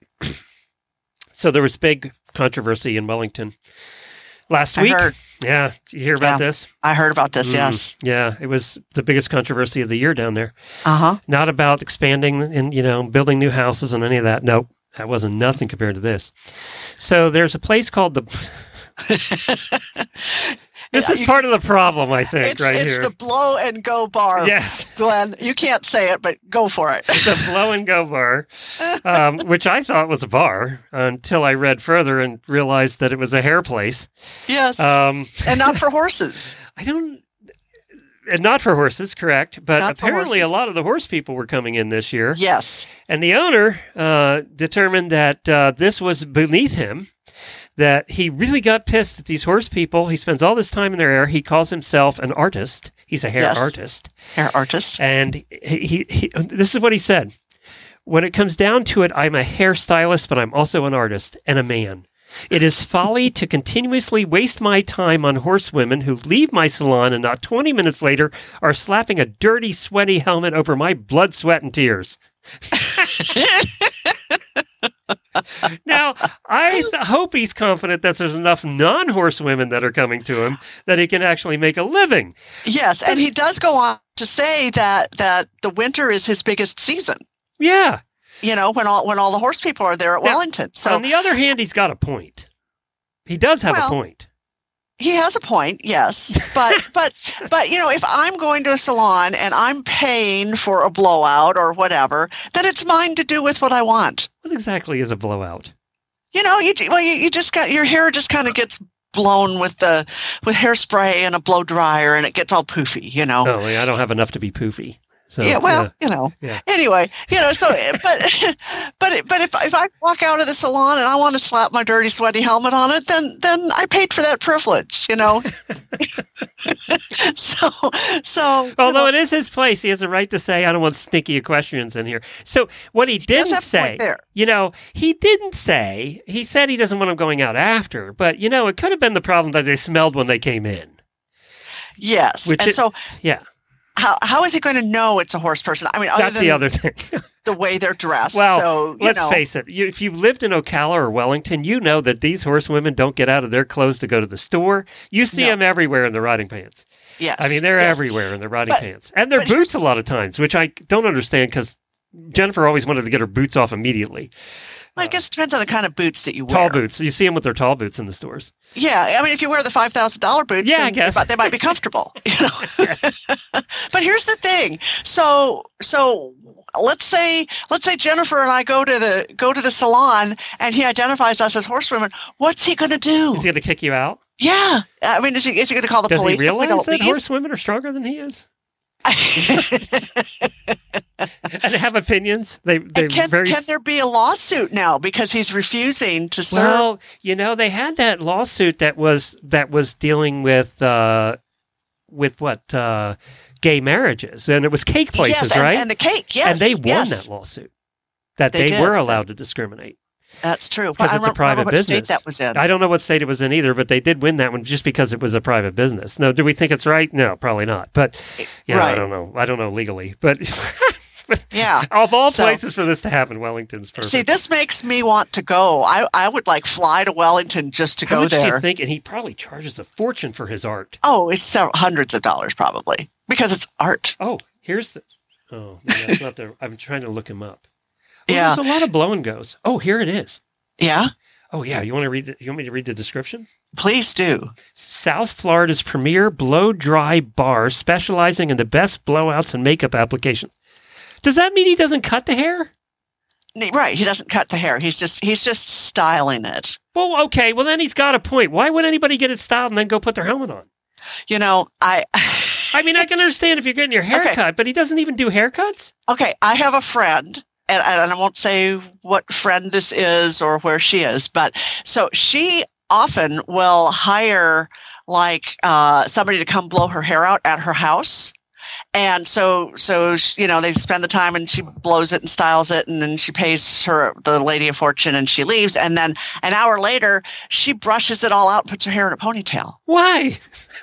So there was big controversy in Wellington last I week. heard. Yeah. Did you hear about Yeah. this? I heard about this. Mm, Yes. Yeah. It was the biggest controversy of the year down there. Uh huh. Not about expanding and, you know, building new houses and any of that. Nope. That wasn't nothing compared to this. So there's a place called the... This is part of the problem, I think, It's, right it's here. the blow and go bar. Yes. Glenn, you can't say it, but go for it. The blow and go bar, um, which I thought was a bar until I read further and realized that it was a hair place. Yes. Um, and not for horses. I don't, and not for horses, correct? But Not for apparently, a horses. lot of the horse people were coming in this year. Yes. And the owner uh, determined that uh, this was beneath him, that he really got pissed at these horse people. He spends all this time in their hair. He calls himself an artist. He's a hair Yes. artist. Hair artist. And he, he, he, this is what he said. When it comes down to it, I'm a hairstylist, but I'm also an artist and a man. It is folly to continuously waste my time on horsewomen who leave my salon and not twenty minutes later are slapping a dirty, sweaty helmet over my blood, sweat, and tears. Now, I th- hope he's confident that there's enough non-horsewomen that are coming to him that he can actually make a living. Yes, and he does go on to say that that the winter is his biggest season. Yeah. You know, when all when all the horse people are there at Now, Wellington. So on the other hand, he's got a point. He does have Well, a point. he has a point, yes. But but but you know, if I'm going to a salon and I'm paying for a blowout or whatever, then it's mine to do with what I want. What exactly is a blowout? You know, you well, you, you just got your hair just kind of gets blown with the with hairspray and a blow dryer, and it gets all poofy. You know. Oh, yeah, I don't have enough to be poofy. So, yeah, well, yeah. you know. Yeah. Anyway, you know, so but but but if if I walk out of the salon and I want to slap my dirty, sweaty helmet on it, then then I paid for that privilege, you know. so so. you Although know, it is his place, he has a right to say, I don't want stinky equestrians in here. So what he does didn't have a say, point there. you know, he didn't say, he said he doesn't want them going out after, but, you know, it could have been the problem that they smelled when they came in. yes, Which and it- so Yeah, how how is he going to know it's a horse person? I mean, other that's than the other thing. the way they're dressed. Well, so, you let's know, face it. You, if you've lived in Ocala or Wellington, you know that these horsewomen don't get out of their clothes to go to the store. You see No. them everywhere in their riding pants. Yes, I mean, they're yes. everywhere in their riding But- pants. And their but boots a here's- lot of times, which I don't understand because Jennifer always wanted to get her boots off immediately. Well, I guess it depends on the kind of boots that you wear. Tall boots. You see them with their tall boots in the stores. Yeah, I mean, if you wear the five thousand dollar boots, Yeah, then I guess. but they might be comfortable. You know. But here's the thing. So so let's say let's say Jennifer and I go to the go to the salon, and he identifies us as horsewomen. What's he going to do? Is he going to kick you out? Yeah, I mean, is he is he going to call the Does he police if we realize don't that leave? horsewomen are stronger than he is? And have opinions? They, they're And can very... can there be a lawsuit now because he's refusing to serve? Well, you know, they had that lawsuit that was that was dealing with uh, with what uh, gay marriages, and it was cake places, yes, and, right? and the cake, yes, and they won yes. that lawsuit that They they, did. were allowed to discriminate That's true. because I it's a don't remember private what business. state that was in. I don't know what state it was in either, but they did win that one just because it was a private business. No, do we think it's right? No, probably not. But yeah, I Right. don't know. I don't know legally, but. Yeah. Of all So- places for this to happen, Wellington's perfect. See, this makes me want to go. I, I would like fly to Wellington just to How go much do there. you think? And he probably charges a fortune for his art. Oh, it's several, hundreds of dollars probably because it's art. Oh, here's the. Oh, no, that's not the. I'm trying to look him up. Oh, Yeah. There's a lot of blow and goes. Oh, here it is. Yeah, Oh, yeah. You want to read? The, you want me to read the description? please do. South Florida's premier blow dry bar, specializing in the best blowouts and makeup applications. Does that mean he doesn't cut the hair? Right, he doesn't cut the hair. He's just he's just styling it. Well, okay. Well, then he's got a point. Why would anybody get it styled and then go put their helmet on? You know, I. I mean, I can understand if you're getting your hair Okay. cut, but he doesn't even do haircuts? Okay, I have a friend, and, and I won't say what friend this is or where she is, but so she often will hire like uh, somebody to come blow her hair out at her house. And so, so you know, they spend the time, and she blows it and styles it, and then she pays her the lady a fortune, and she leaves. And then an hour later, she brushes it all out, and puts her hair in a ponytail. Why?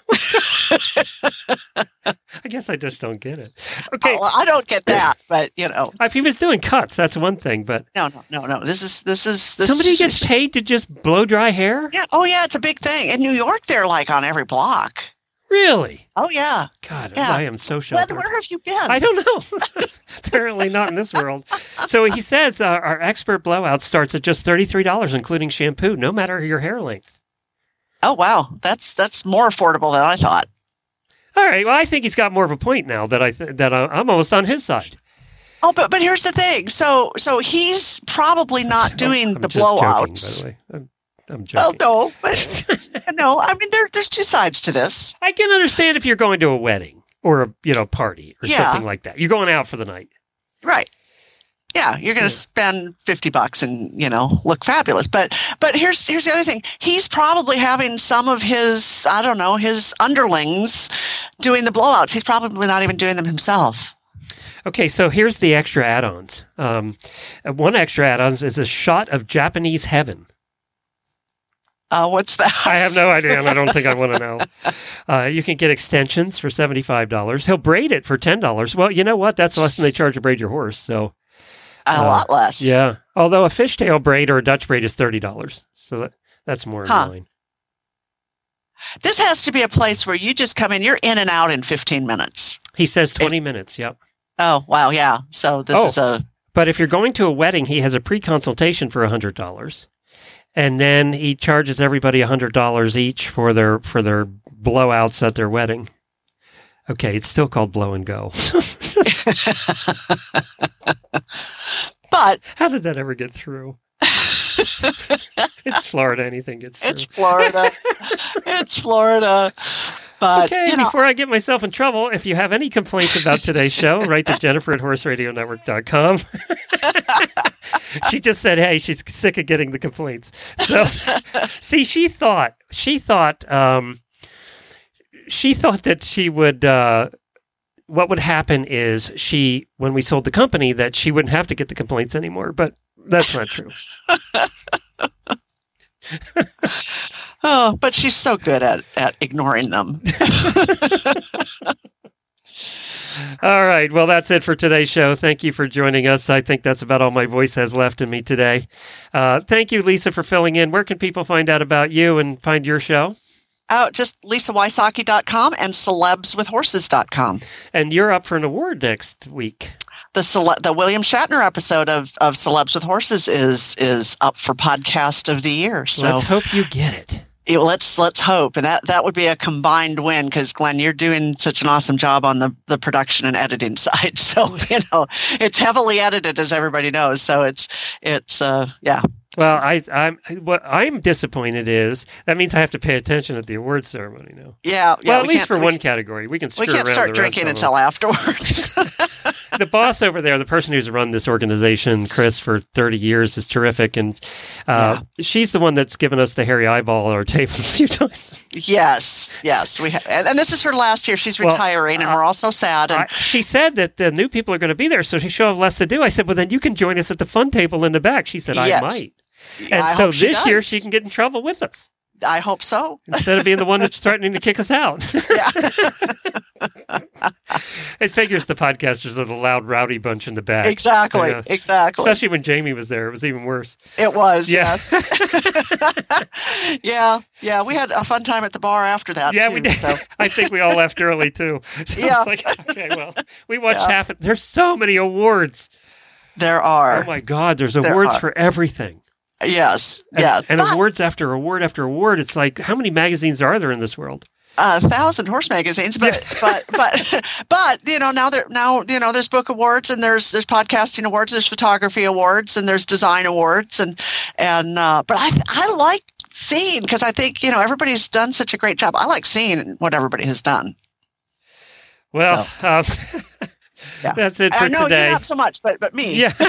I guess I just don't get it. Okay. Oh, well, I don't get that, but you know, If he was doing cuts, that's one thing, but no, no, no, no. This is this is this. somebody is, gets paid to just blow dry hair? Yeah. Oh, yeah. It's a big thing in New York. They're like on every block. Really? Oh, yeah. God, Yeah. I am so Glenn, shocked. where have you been? I don't know. Apparently not in this world. So he says uh, our expert blowout starts at just thirty-three dollars, including shampoo, no matter your hair length. Oh, wow. That's that's more affordable than I thought. All right. Well, I think he's got more of a point now that I th- that I- I'm almost on his side. Oh, but but here's the thing. So so he's probably not doing I'm the just joking, blowouts. by the way. I'm, I'm Well, joking. no, but no. I mean, there there's two sides to this. I can understand if you're going to a wedding or a you know party or Yeah. something like that. You're going out for the night. Right. Yeah, you're going to spend fifty bucks and, you know, look fabulous. But but here's here's the other thing. He's probably having some of his, I don't know, his underlings doing the blowouts. He's probably not even doing them himself. Okay, so here's the extra add-ons. Um, one extra add-ons is a shot of Japanese heaven. Uh, what's that? I have no idea, and I don't think I want to know. Uh, you can get extensions for seventy-five dollars. He'll braid it for ten dollars. Well, you know what? That's less than they charge to braid your horse, so... A uh, lot less. Yeah. Although a fishtail braid or a Dutch braid is thirty dollars. So that, that's more in huh. line. This has to be a place where you just come in, you're in and out in fifteen minutes. He says twenty it, minutes, yep. Oh, wow, yeah. So this oh, is a... But if you're going to a wedding, he has a pre-consultation for one hundred dollars. And then he charges everybody one hundred dollars each for their for their blowouts at their wedding. Okay, it's still called blow and go. But how did that ever get through? It's Florida. Anything gets through. It's Florida. It's Florida. But okay, you know, before I get myself in trouble, if you have any complaints about today's show, write to Jennifer at horse radio network dot com. She just said, "Hey, she's sick of getting the complaints." So, see, she thought she thought um, she thought that she would. Uh, what would happen is she, when we sold the company, that she wouldn't have to get the complaints anymore. But that's not true. Oh, but she's so good at, at ignoring them. All right. Well, that's it for today's show. Thank you for joining us. I think that's about all my voice has left in me today. Uh, thank you, Lisa, for filling in. Where can people find out about you and find your show? Oh, just lisa wysocki dot com and celebs with horses dot com. And you're up for an award next week. The cele- the William Shatner episode of, of Celebs with Horses is is up for podcast of the year. So let's hope you get it. Yeah, let's let's hope, and that, that would be a combined win because Glenn, you're doing such an awesome job on the, the production and editing side. So you know it's heavily edited, as everybody knows. So it's it's uh, yeah. Well, I, I'm what I'm disappointed is that means I have to pay attention at the award ceremony now. Yeah, yeah. Well, at we least for we, one category, we can. Screw we can't around start the drinking rest until afterwards. The boss over there, the person who's run this organization, Chris, for thirty years, is terrific, and uh, yeah. she's the one that's given us the hairy eyeball on our table a few times. Yes, yes, we ha- and, and this is her last year. She's retiring, well, uh, and we're all so sad. And I, she said that the new people are going to be there, so she should have less to do. I said, well, then you can join us at the fun table in the back. She said, yes. I might. And I so hope she this does. year she can get in trouble with us. I hope so. Instead of being the one that's threatening to kick us out. Yeah. It figures the podcasters are the loud, rowdy bunch in the back. Exactly. You know? Exactly. Especially when Jamie was there. It was even worse. It was. Yeah. Yeah. yeah. Yeah. We had a fun time at the bar after that. Yeah, too, we did. So. I think we all left early too. So yeah. It's like, okay, well, we watched Yeah. half it. There's so many awards. There are. Oh my God. There's There awards are. for everything. Yes, And, yes. and but, awards after award after award. It's like, how many magazines are there in this world? a thousand horse magazines, but but but but you know now there now you know there's book awards and there's there's podcasting awards, there's photography awards and there's design awards and and uh, but I I like seeing because I think you know everybody's done such a great job. I like seeing what everybody has done. Well, So. um, Yeah. that's it for I know today. you not so much, but but me. Yeah.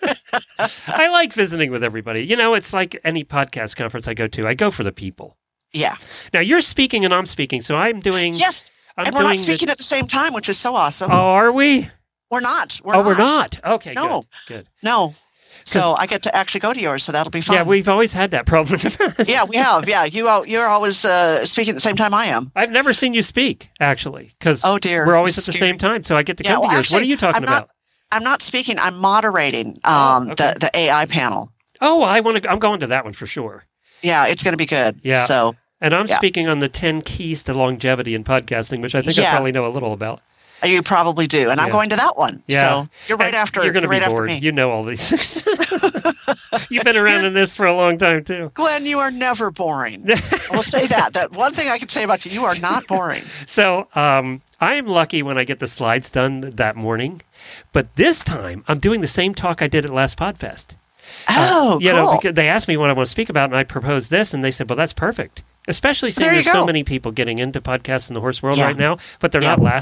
I like visiting with everybody. You know, it's like any podcast conference I go to. I go for the people. Yeah. Now you're speaking and I'm speaking, so I'm doing. Yes, I'm and we're not doing speaking the, at the same time, which is so awesome. Oh, are we? We're not. We're oh, not. we're not. Okay. No. Good. Good. No. So I get to actually go to yours, so that'll be fun. Yeah, we've always had that problem in the past. Yeah, we have. Yeah, you al- you're always uh, speaking at the same time I am. I've never seen you speak actually, because Oh dear, we're always this at the is scary. same time, so I get to Yeah, come well, to yours. actually, what are you talking I'm not- about? I'm not speaking. I'm moderating um, Oh, okay. the the A I panel. Oh, I want to. I'm going to that one for sure. Yeah, it's going to be good. Yeah. So And I'm Yeah. speaking on the ten keys to longevity in podcasting, which I think I Yeah. probably know a little about. you probably do, and I'm Yeah. going to that one. Yeah. So you're right And after. You're going to right be after bored. me. You know all these things. You've been around in this for a long time too. Glenn, you are never boring. I will say that. That one thing I can say about you, you are not boring. So um, I am lucky when I get the slides done that morning, but this time I'm doing the same talk I did at last Podfest. Oh, Uh, you cool. know, because they asked me what I want to speak about, and I proposed this, and they said, "Well, that's perfect." Especially since There you there's so go. many people getting into podcasts in the horse world Yeah. right now, but they're Yeah. not lasting.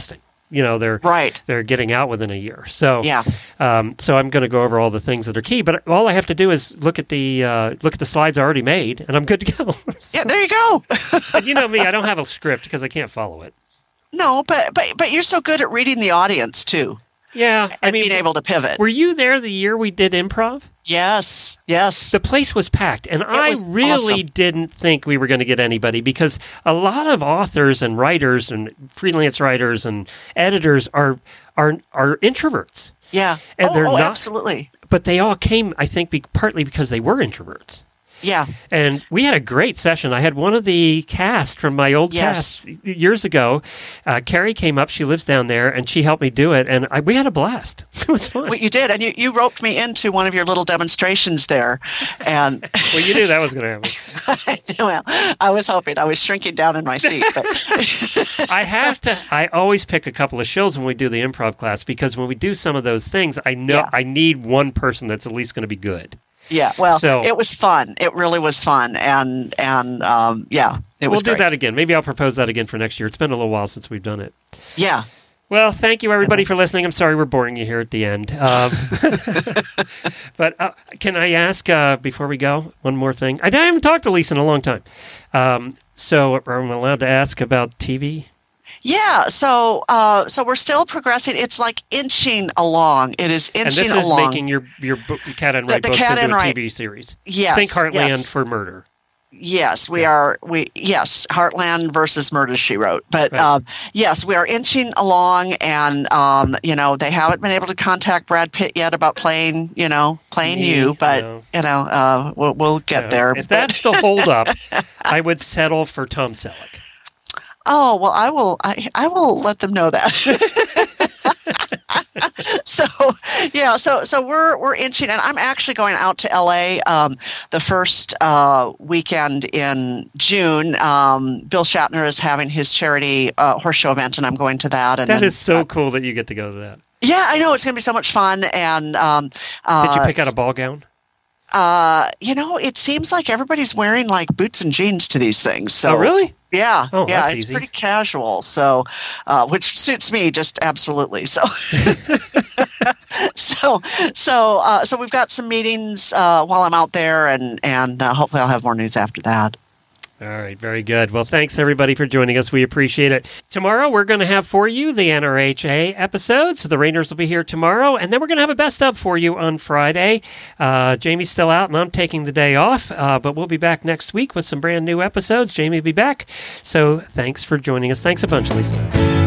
you know, they're right. they're getting out within a year. So yeah. Um, so I'm going to go over all the things that are key. But all I have to do is look at the uh, look at the slides I already made, and I'm good to go. So, yeah, there you go. but you know me, I don't have a script because I can't follow it. No, but but but you're so good at reading the audience too. Yeah, and I mean, being able to pivot. Were you there the year we did improv? Yes, yes. The place was packed, and I really awesome. didn't think we were going to get anybody because a lot of authors and writers and freelance writers and editors are are are introverts. Yeah, and oh, they're oh not, absolutely. But they all came, I think, be, partly because they were introverts. Yeah. And we had a great session. I had one of the cast from my old yes. cast years ago. Uh, Carrie came up. She lives down there, and she helped me do it. And I, we had a blast. It was fun. Well, you did. And you, you roped me into one of your little demonstrations there. And well, you knew that was going to happen. Well, I was hoping. I was shrinking down in my seat. But I have to. I always pick a couple of shows when we do the improv class because when we do some of those things, I know yeah. I need one person that's at least going to be good. Yeah, well, so, it was fun. It really was fun, and and um, yeah, it was. We'll great. do that again. Maybe I'll propose that again for next year. It's been a little while since we've done it. Yeah. Well, thank you everybody for listening. I'm sorry we're boring you here at the end. Um, but uh, can I ask uh, before we go one more thing? I haven't talked to Lisa in a long time, um, so I'm allowed to ask about T V. Yeah, so uh, so we're still progressing. It's like inching along. It is inching along. And this is along. making your your book, Cat and Right the, the books Cat into and a Right. T V series. Yes, Think Heartland yes. for murder. Yes, we yeah. are. We yes, Heartland versus Murder, She Wrote. But right. um, yes, we are inching along, and um, you know they haven't been able to contact Brad Pitt yet about playing, you know, playing Me, you. But no. you know, uh, we'll we'll get No. there. If that's the holdup, I would settle for Tom Selleck. Oh, well, I will I, I will let them know that. so, yeah, so so we're we're inching, and I'm actually going out to L A um, the first uh, weekend in June. Um, Bill Shatner is having his charity uh, horse show event, and I'm going to that. And that then, is so uh, cool that you get to go to that. Yeah, I know. It's going to be so much fun. And um, uh, Did you pick out a ball gown? Uh, you know, it seems like everybody's wearing like boots and jeans to these things. So, oh, really? Yeah. Oh, yeah, that's it's easy. pretty casual. So, uh, which suits me just absolutely. So, so, so, uh, so we've got some meetings uh, while I'm out there, and and uh, hopefully I'll have more news after that. All right, very good. Well, thanks everybody for joining us. We appreciate it. Tomorrow we're going to have for you the N R H A episode. So the Rainers will be here tomorrow, and then we're going to have a best of for you on Friday. Uh, Jamie's still out, and I'm taking the day off, uh, but we'll be back next week with some brand new episodes. Jamie will be back. So thanks for joining us. Thanks a bunch, Lisa.